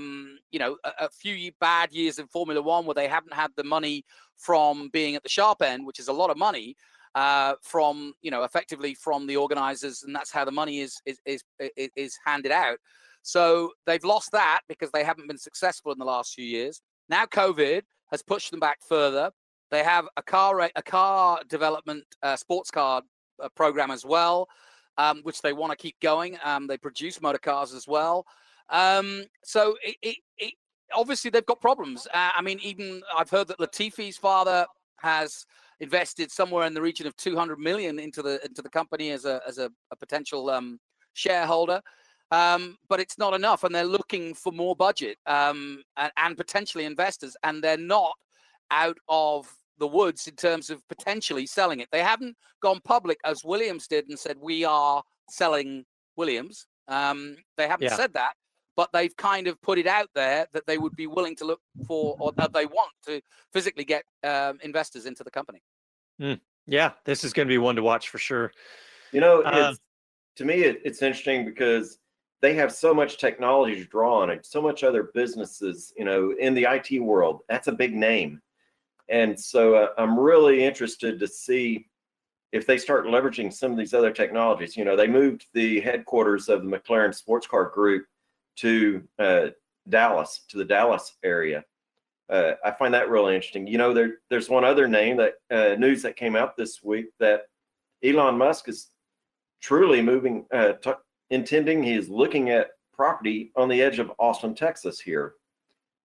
a few bad years in Formula One where they haven't had the money from being at the sharp end, which is a lot of money, from effectively from the organizers, and that's how the money is handed out. So they've lost that because they haven't been successful in the last few years. Now COVID has pushed them back further. They have a car development sports car program as well, which they want to keep going. They produce motor cars as well. So it obviously they've got problems. I mean, even I've heard that Latifi's father has invested somewhere in the region of 200 million into the company as a potential shareholder. But it's not enough, and they're looking for more budget and potentially investors, and they're not out of the woods in terms of potentially selling it. They haven't gone public as Williams did and said, we are selling Williams. They haven't said that, but they've kind of put it out there that they would be willing to look for, or that they want to physically get investors into the company. Yeah, this is going to be one to watch for sure. To me, it's interesting because they have so much technology to draw on it, so much other businesses, in the IT world. That's a big name. And so I'm really interested to see if they start leveraging some of these other technologies. They moved the headquarters of the McLaren Sports Car Group to Dallas, to the Dallas area. I find that really interesting. There's one other name that news that came out this week that Elon Musk is truly moving, he's looking at property on the edge of Austin, Texas here.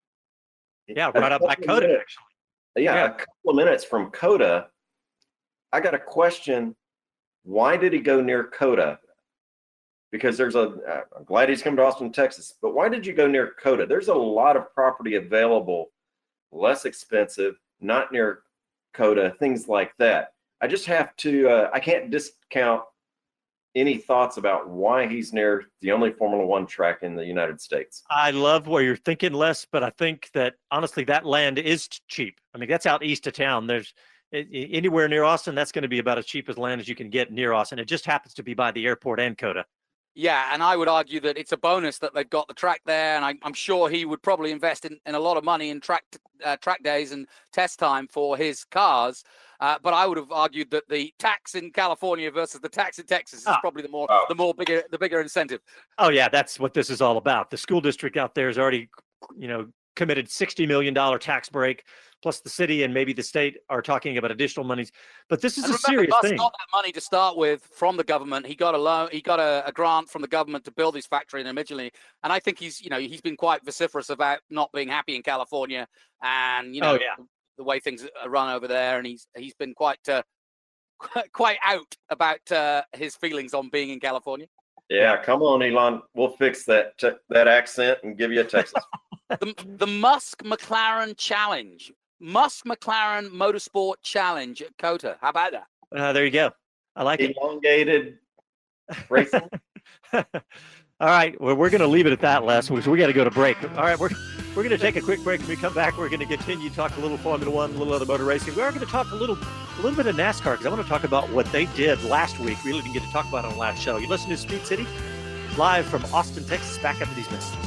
Yeah, right up by Coda, actually. Yeah, a couple of minutes from Coda. I got a question. Why did he go near Coda? Because I'm glad he's come to Austin, Texas, but why did you go near Coda? There's a lot of property available, less expensive, not near Coda, things like that. I just have to, I can't discount any thoughts about why he's near the only Formula One track in the United States. I love where you're thinking, Les, but I think that honestly, that land is cheap. I mean, that's out east of town. There's anywhere near Austin, that's going to be about as cheap as land as you can get near Austin. It just happens to be by the airport and Coda. Yeah, and I would argue that it's a bonus that they've got the track there, and I'm sure he would probably invest in a lot of money in track days and test time for his cars. But I would have argued that the tax in California versus the tax in Texas is probably the bigger incentive. Oh yeah, that's what this is all about. The school district out there has already, committed $60 million tax break. Plus the city and maybe the state are talking about additional monies. But this is a serious thing. Got that money to start with from the government. He got a loan. He got a grant from the government to build his factory originally. And I think he's been quite vociferous about not being happy in California and the way things are run over there. And he's been quite out about his feelings on being in California. Yeah, come on, Elon. We'll fix that accent and give you a Texas. The Musk McLaren Challenge. Musk McLaren Motorsport Challenge at COTA. How about that? There you go. I like it. Elongated racing. All right. Well, we're going to leave it at that, Les. We got to go to break. All right. We're going to take a quick break. When we come back, we're going to continue to talk a little Formula One, a little other motor racing. We are going to talk a little bit of NASCAR because I want to talk about what they did last week. We really didn't get to talk about it on the last show. You listen to Speed City live from Austin, Texas. Back after these messages.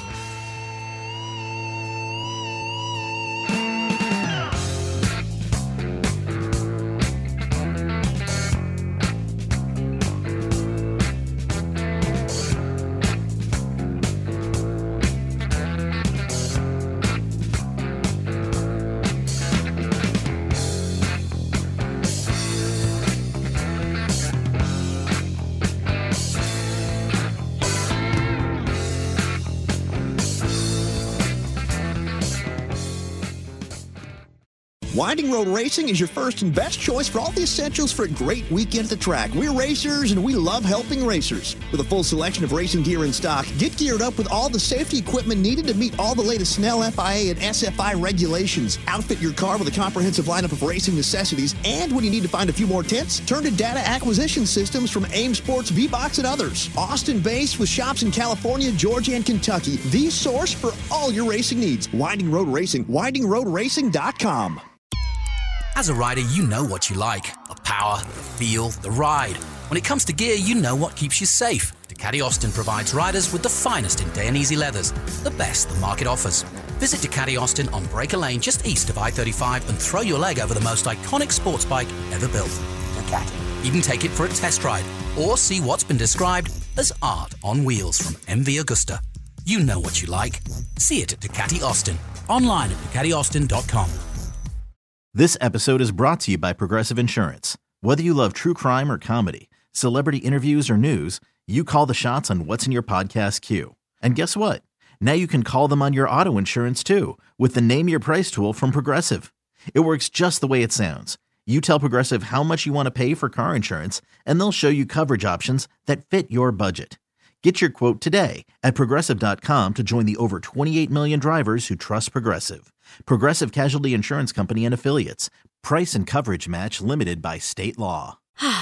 Winding Road Racing is your first and best choice for all the essentials for a great weekend at the track. We're racers and we love helping racers. With a full selection of racing gear in stock, get geared up with all the safety equipment needed to meet all the latest Snell, FIA, and SFI regulations. Outfit your car with a comprehensive lineup of racing necessities, and when you need to find a few more tents, turn to data acquisition systems from AIM Sports, V-Box, and others. Austin-based with shops in California, Georgia, and Kentucky, the source for all your racing needs. Winding Road Racing, windingroadracing.com. As a rider, you know what you like. The power, the feel, the ride. When it comes to gear, you know what keeps you safe. Ducati Austin provides riders with the finest in Dainese leathers, the best the market offers. Visit Ducati Austin on Breaker Lane just east of I-35 and throw your leg over the most iconic sports bike ever built. Ducati. Even take it for a test ride or see what's been described as art on wheels from MV Agusta. You know what you like. See it at Ducati Austin. Online at DucatiAustin.com. This episode is brought to you by Progressive Insurance. Whether you love true crime or comedy, celebrity interviews or news, you call the shots on what's in your podcast queue. And guess what? Now you can call them on your auto insurance too with the Name Your Price tool from Progressive. It works just the way it sounds. You tell Progressive how much you want to pay for car insurance, and they'll show you coverage options that fit your budget. Get your quote today at Progressive.com to join the over 28 million drivers who trust Progressive. Progressive Casualty Insurance Company and Affiliates. Price and coverage match limited by state law.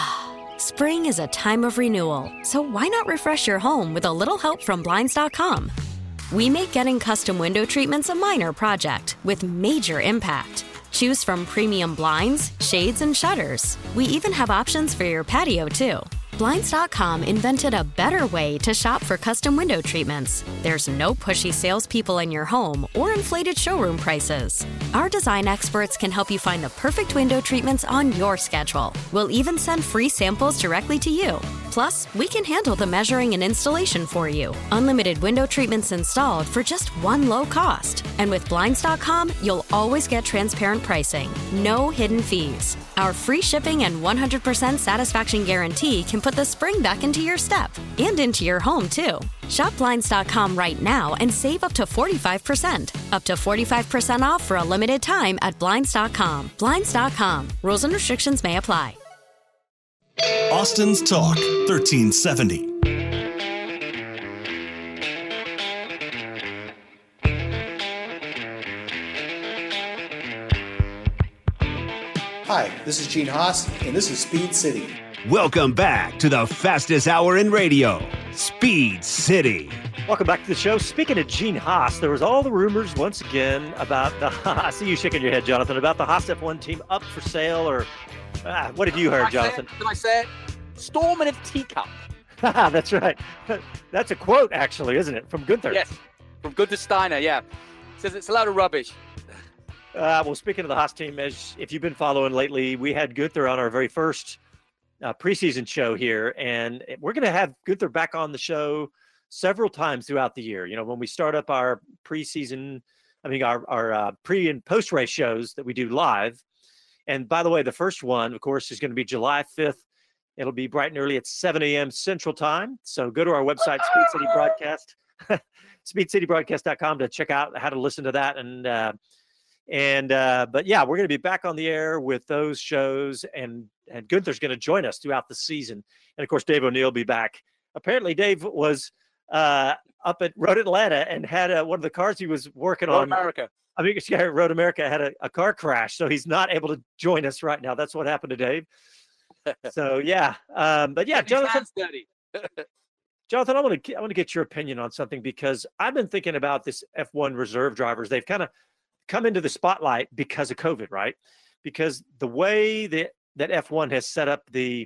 Spring is a time of renewal, so why not refresh your home with a little help from Blinds.com? We make getting custom window treatments a minor project with major impact. Choose from premium blinds, shades, and shutters. We even have options for your patio, too. Blinds.com invented a better way to shop for custom window treatments. There's no pushy salespeople in your home or inflated showroom prices. Our design experts can help you find the perfect window treatments on your schedule. We'll even send free samples directly to you. Plus, we can handle the measuring and installation for you. Unlimited window treatments installed for just one low cost. And with Blinds.com, you'll always get transparent pricing. No hidden fees. Our free shipping and 100% satisfaction guarantee can put the spring back into your step and into your home, too. Shop Blinds.com right now and save up to 45%. Up to 45% off for a limited time at Blinds.com. Blinds.com. Rules and restrictions may apply. Austin's Talk, 1370. Hi, this is Gene Haas, and this is Speed City. Welcome back to the fastest hour in radio, Speed City. Welcome back to the show. Speaking of Gene Haas, there was all the rumors once again about the, I see you shaking your head, Jonathan, about the Haas F1 team up for sale, or what have you heard, Jonathan? Can I say it? Storm in a teacup. That's right. That's a quote, actually, isn't it? From Gunther. Yes, from Gunther Steiner, yeah. Says it's a load of rubbish. Well, speaking of the Haas team, as if you've been following lately, we had Gunther on our very first preseason show here, and we're going to have Gunther back on the show several times throughout the year. You know, when we start up our preseason, our pre and post race shows that we do live. And by the way, the first one, of course, is going to be July 5th. It'll be bright and early at 7 a.m. Central Time. So go to our website, Speed City Broadcast, speedcitybroadcast.com, to check out how to listen to that. But yeah, we're going to be back on the air with those shows, and Gunther's going to join us throughout the season. And of course, Dave O'Neill will be back. Apparently, Dave was up at Road Atlanta and had one of the cars he was working on. Road America had a car crash, so he's not able to join us right now. That's what happened to Dave. So yeah, but yeah, Jonathan. Jonathan, I want to get your opinion on something, because I've been thinking about this F1 reserve drivers. They've kind of come into the spotlight because of COVID, right? Because the way that F1 has set up the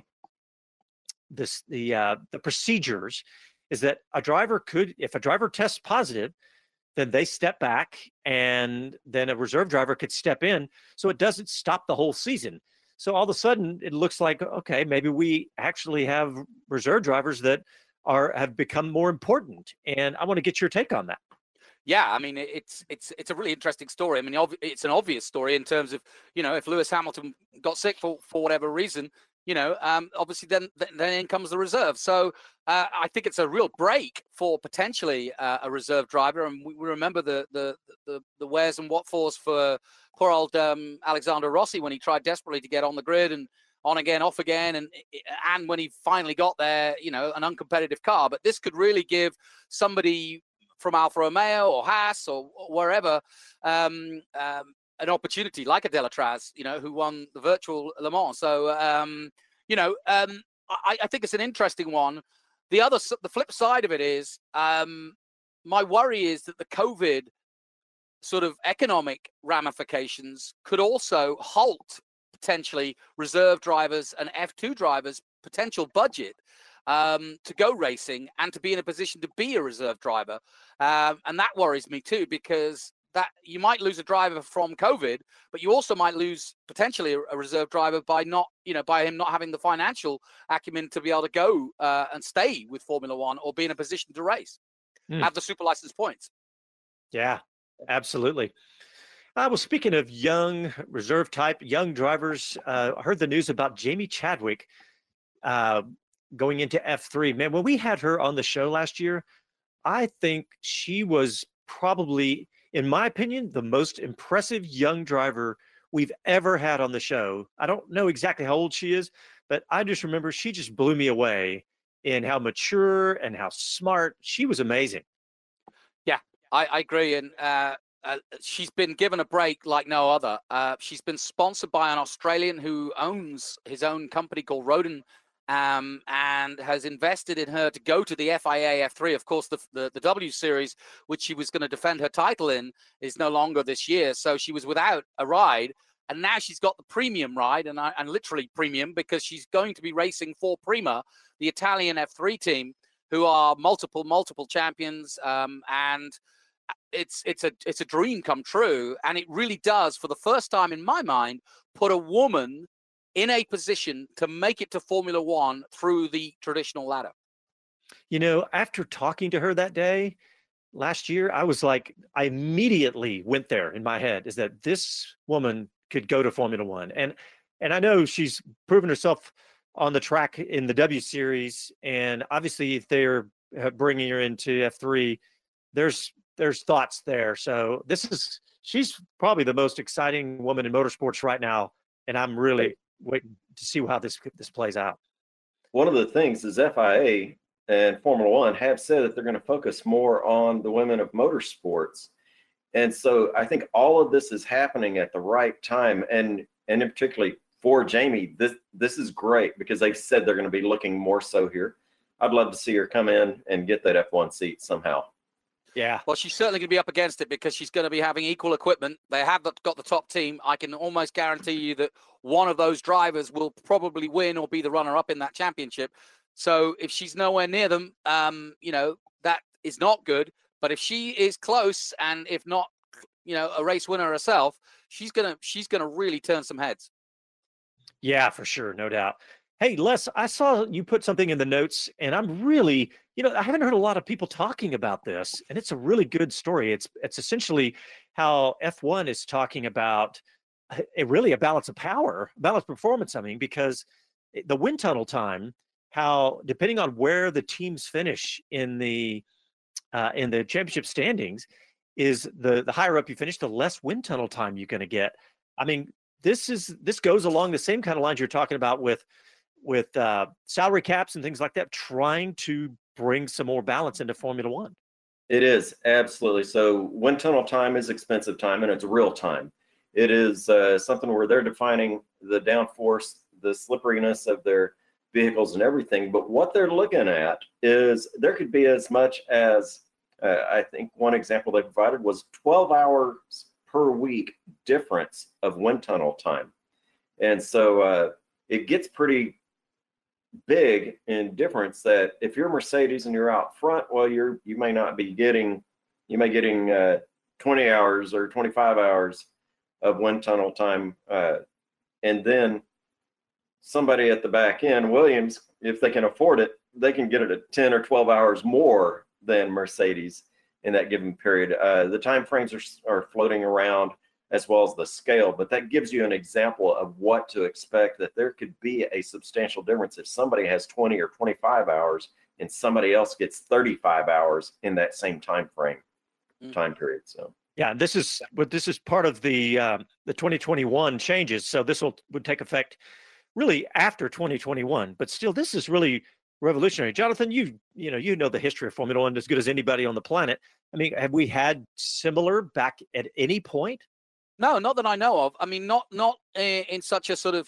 procedures is that if a driver tests positive, then they step back, and then a reserve driver could step in, so it doesn't stop the whole season. So all of a sudden, it looks like, okay, maybe we actually have reserve drivers that have become more important. And I want to get your take on that. Yeah, I mean, it's a really interesting story. I mean, it's an obvious story in terms of, if Lewis Hamilton got sick for whatever reason, obviously then in comes the reserve. So I think it's a real break for potentially a reserve driver. And we remember the wheres and what fors for poor old Alexander Rossi when he tried desperately to get on the grid and on again, off again. And when he finally got there, an uncompetitive car. But this could really give somebody from Alfa Romeo or Haas or wherever an opportunity, like a Delatraz, who won the virtual Le Mans. So, I think it's an interesting one. The flip side of it is, my worry is that the COVID sort of economic ramifications could also halt potentially reserve drivers and F2 drivers' potential budget to go racing and to be in a position to be a reserve driver. And that worries me too, because that you might lose a driver from COVID, but you also might lose potentially a reserve driver by him not having the financial acumen to be able to go and stay with Formula One or be in a position to race, have the super license points. Yeah, absolutely. Well, speaking of young reserve type, young drivers, I heard the news about Jamie Chadwick going into F3. Man, when we had her on the show last year, I think she was probably, in my opinion, the most impressive young driver we've ever had on the show. I don't know exactly how old she is, but I just remember she just blew me away in how mature and how smart. She was amazing. Yeah, I agree. And she's been given a break like no other. She's been sponsored by an Australian who owns his own company called Roden, and has invested in her to go to the FIA F3. Of course, the W Series, which she was going to defend her title in, is no longer this year. So she was without a ride, and now she's got the premium ride, and literally premium, because she's going to be racing for Prima, the Italian F3 team, who are multiple champions, and it's a dream come true. And it really does, for the first time in my mind, put a woman in a position to make it to Formula One through the traditional ladder. You know, after talking to her that day last year, I was like, I immediately went there in my head, is that this woman could go to Formula One. And I know she's proven herself on the track in the W Series. And obviously, if they're bringing her into F3, there's thoughts there. So she's probably the most exciting woman in motorsports right now. And I'm really waiting to see how this plays out. One of the things is FIA and Formula One have said that they're going to focus more on the women of motorsports. And so I think all of this is happening at the right time. And in particularly for Jamie, this is great because they've said they're going to be looking more so here. I'd love to see her come in and get that F1 seat somehow. Yeah. Well, she's certainly going to be up against it because she's going to be having equal equipment. They have got the top team. I can almost guarantee you that one of those drivers will probably win or be the runner-up in that championship. So if she's nowhere near them, that is not good. But if she is close, and if not, a race winner herself, she's gonna really turn some heads. Yeah, for sure, no doubt. Hey, Les, I saw you put something in the notes, and I'm really, I haven't heard a lot of people talking about this, and it's a really good story. It's essentially how F1 is talking about really a balance of power, balance of performance. I mean, because the wind tunnel time, how depending on where the teams finish in the championship standings, is the higher up you finish, the less wind tunnel time you're going to get. I mean, this goes along the same kind of lines you're talking about with salary caps and things like that, trying to bring some more balance into Formula One. It is, absolutely. So wind tunnel time is expensive time, and it's real time. It is something where they're defining the downforce, the slipperiness of their vehicles and everything. But what they're looking at is there could be as much as, I think one example they provided was 12 hours per week difference of wind tunnel time. And so it gets pretty big in difference that if you're Mercedes and you're out front, well, you may getting 20 hours or 25 hours of wind tunnel time. And then somebody at the back end, Williams, if they can afford it, they can get it at 10 or 12 hours more than Mercedes in that given period. The time frames are floating around as well as the scale, but that gives you an example of what to expect, that there could be a substantial difference if somebody has 20 or 25 hours and somebody else gets 35 hours in that same time frame, time period. So yeah, this is part of the 2021 changes. So this would take effect really after 2021, but still, this is really revolutionary. Jonathan, you know the history of Formula One as good as anybody on the planet. I mean, have we had similar back at any point? No, not that I know of. I mean, not in such a sort of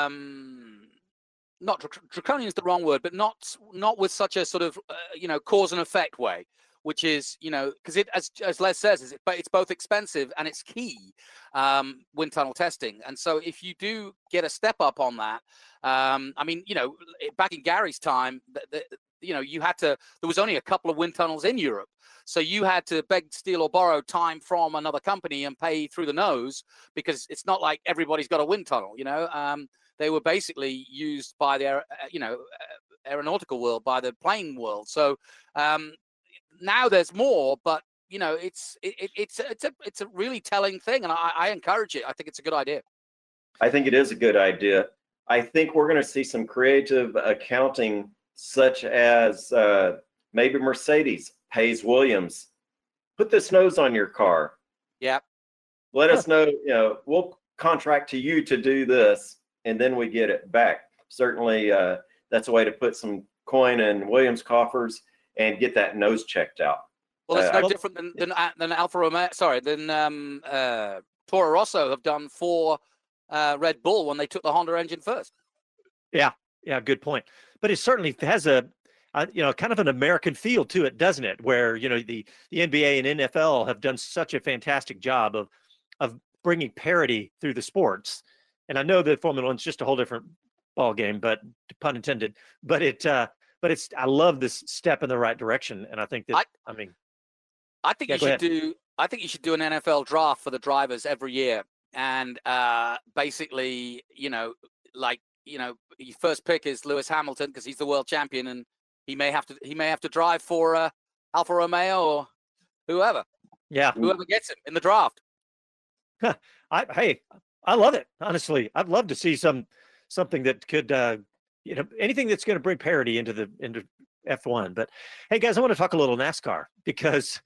not draconian is the wrong word, but not with such a sort of cause and effect way, which is because it as Les says, it's both expensive and it's key wind tunnel testing. And so if you do get a step up on that, I mean, back in Gary's time, you had to. There was only a couple of wind tunnels in Europe. So you had to beg, steal, or borrow time from another company and pay through the nose, because it's not like everybody's got a wind tunnel. They were basically used by the aeronautical world, by the plane world. So now there's more, but it's a really telling thing, and I encourage it. I think it's a good idea. I think it is a good idea. I think we're going to see some creative accounting, such as maybe Mercedes pays Williams, put this nose on your car. Yeah. Let us know, we'll contract to you to do this, and then we get it back. Certainly, that's a way to put some coin in Williams' coffers and get that nose checked out. Well, it's no different than Alfa Romeo. Sorry, than Toro Rosso have done for Red Bull when they took the Honda engine first. Yeah, good point. But it certainly has a kind of an American feel to it, doesn't it? Where the NBA and NFL have done such a fantastic job of bringing parity through the sports. And I know that Formula One's just a whole different ball game, but pun intended. But I love this step in the right direction, and I think that I think you should do an NFL draft for the drivers every year, and basically, like, you know, your first pick is Lewis Hamilton because he's the world champion, and he may have to drive for Alfa Romeo or whoever. Yeah, whoever gets him in the draft. I love it. Honestly, I'd love to see something that could, anything that's going to bring parity into F1. But hey, guys, I want to talk a little NASCAR because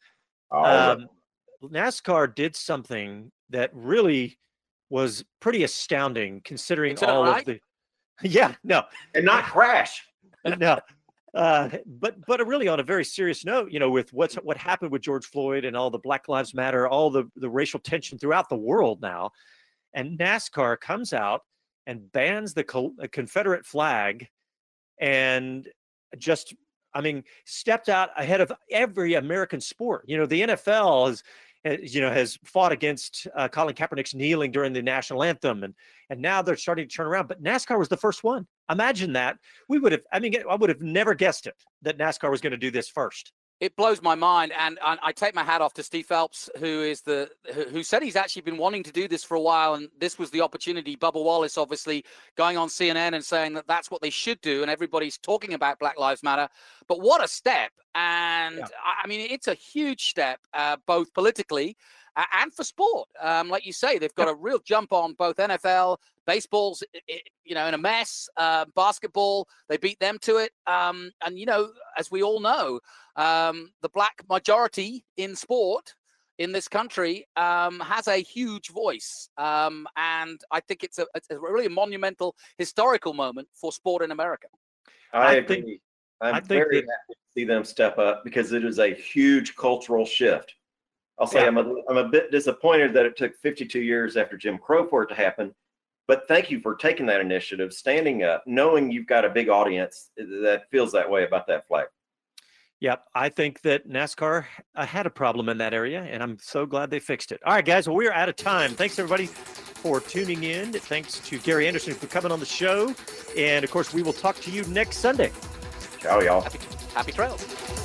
NASCAR did something that really was pretty astounding, considering all of the. Yeah, no, and not crash. No. But really on a very serious note, you know, with what happened with George Floyd and all the Black Lives Matter, all the racial tension throughout the world now, and NASCAR comes out and bans the Confederate flag and just, I mean, stepped out ahead of every American sport. You know, the NFL has fought against Colin Kaepernick's kneeling during the national anthem, and now they're starting to turn around. But NASCAR was the first one. Imagine that. I would have never guessed it, that NASCAR was going to do this first. It blows my mind, and I take my hat off to Steve Phelps, who said he's actually been wanting to do this for a while, and this was the opportunity. Bubba Wallace obviously going on CNN and saying that that's what they should do, and everybody's talking about Black Lives Matter. But what a step! And yeah. I mean, it's a huge step, both politically and for sport. Like you say, they've got a real jump on both NFL. Baseball's, in a mess. Basketball, they beat them to it. And, as we all know, the black majority in sport in this country has a huge voice. And I think it's a really monumental, historical moment for sport in America. I agree. I'm very happy to see them step up because it is a huge cultural shift. I'll say I'm a bit disappointed that it took 52 years after Jim Crow for it to happen. But thank you for taking that initiative, standing up, knowing you've got a big audience that feels that way about that flag. Yep. I think that NASCAR had a problem in that area, and I'm so glad they fixed it. All right, guys, well, we're out of time. Thanks, everybody, for tuning in. Thanks to Gary Anderson for coming on the show. And, of course, we will talk to you next Sunday. Ciao, y'all. Happy trails.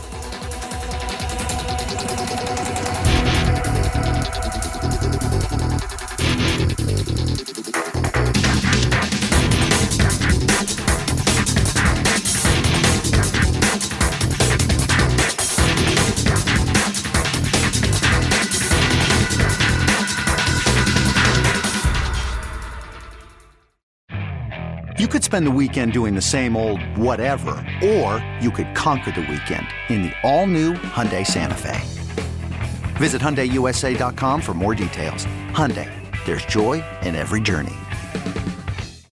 You could spend the weekend doing the same old whatever, or you could conquer the weekend in the all-new Hyundai Santa Fe. Visit HyundaiUSA.com for more details. Hyundai, there's joy in every journey.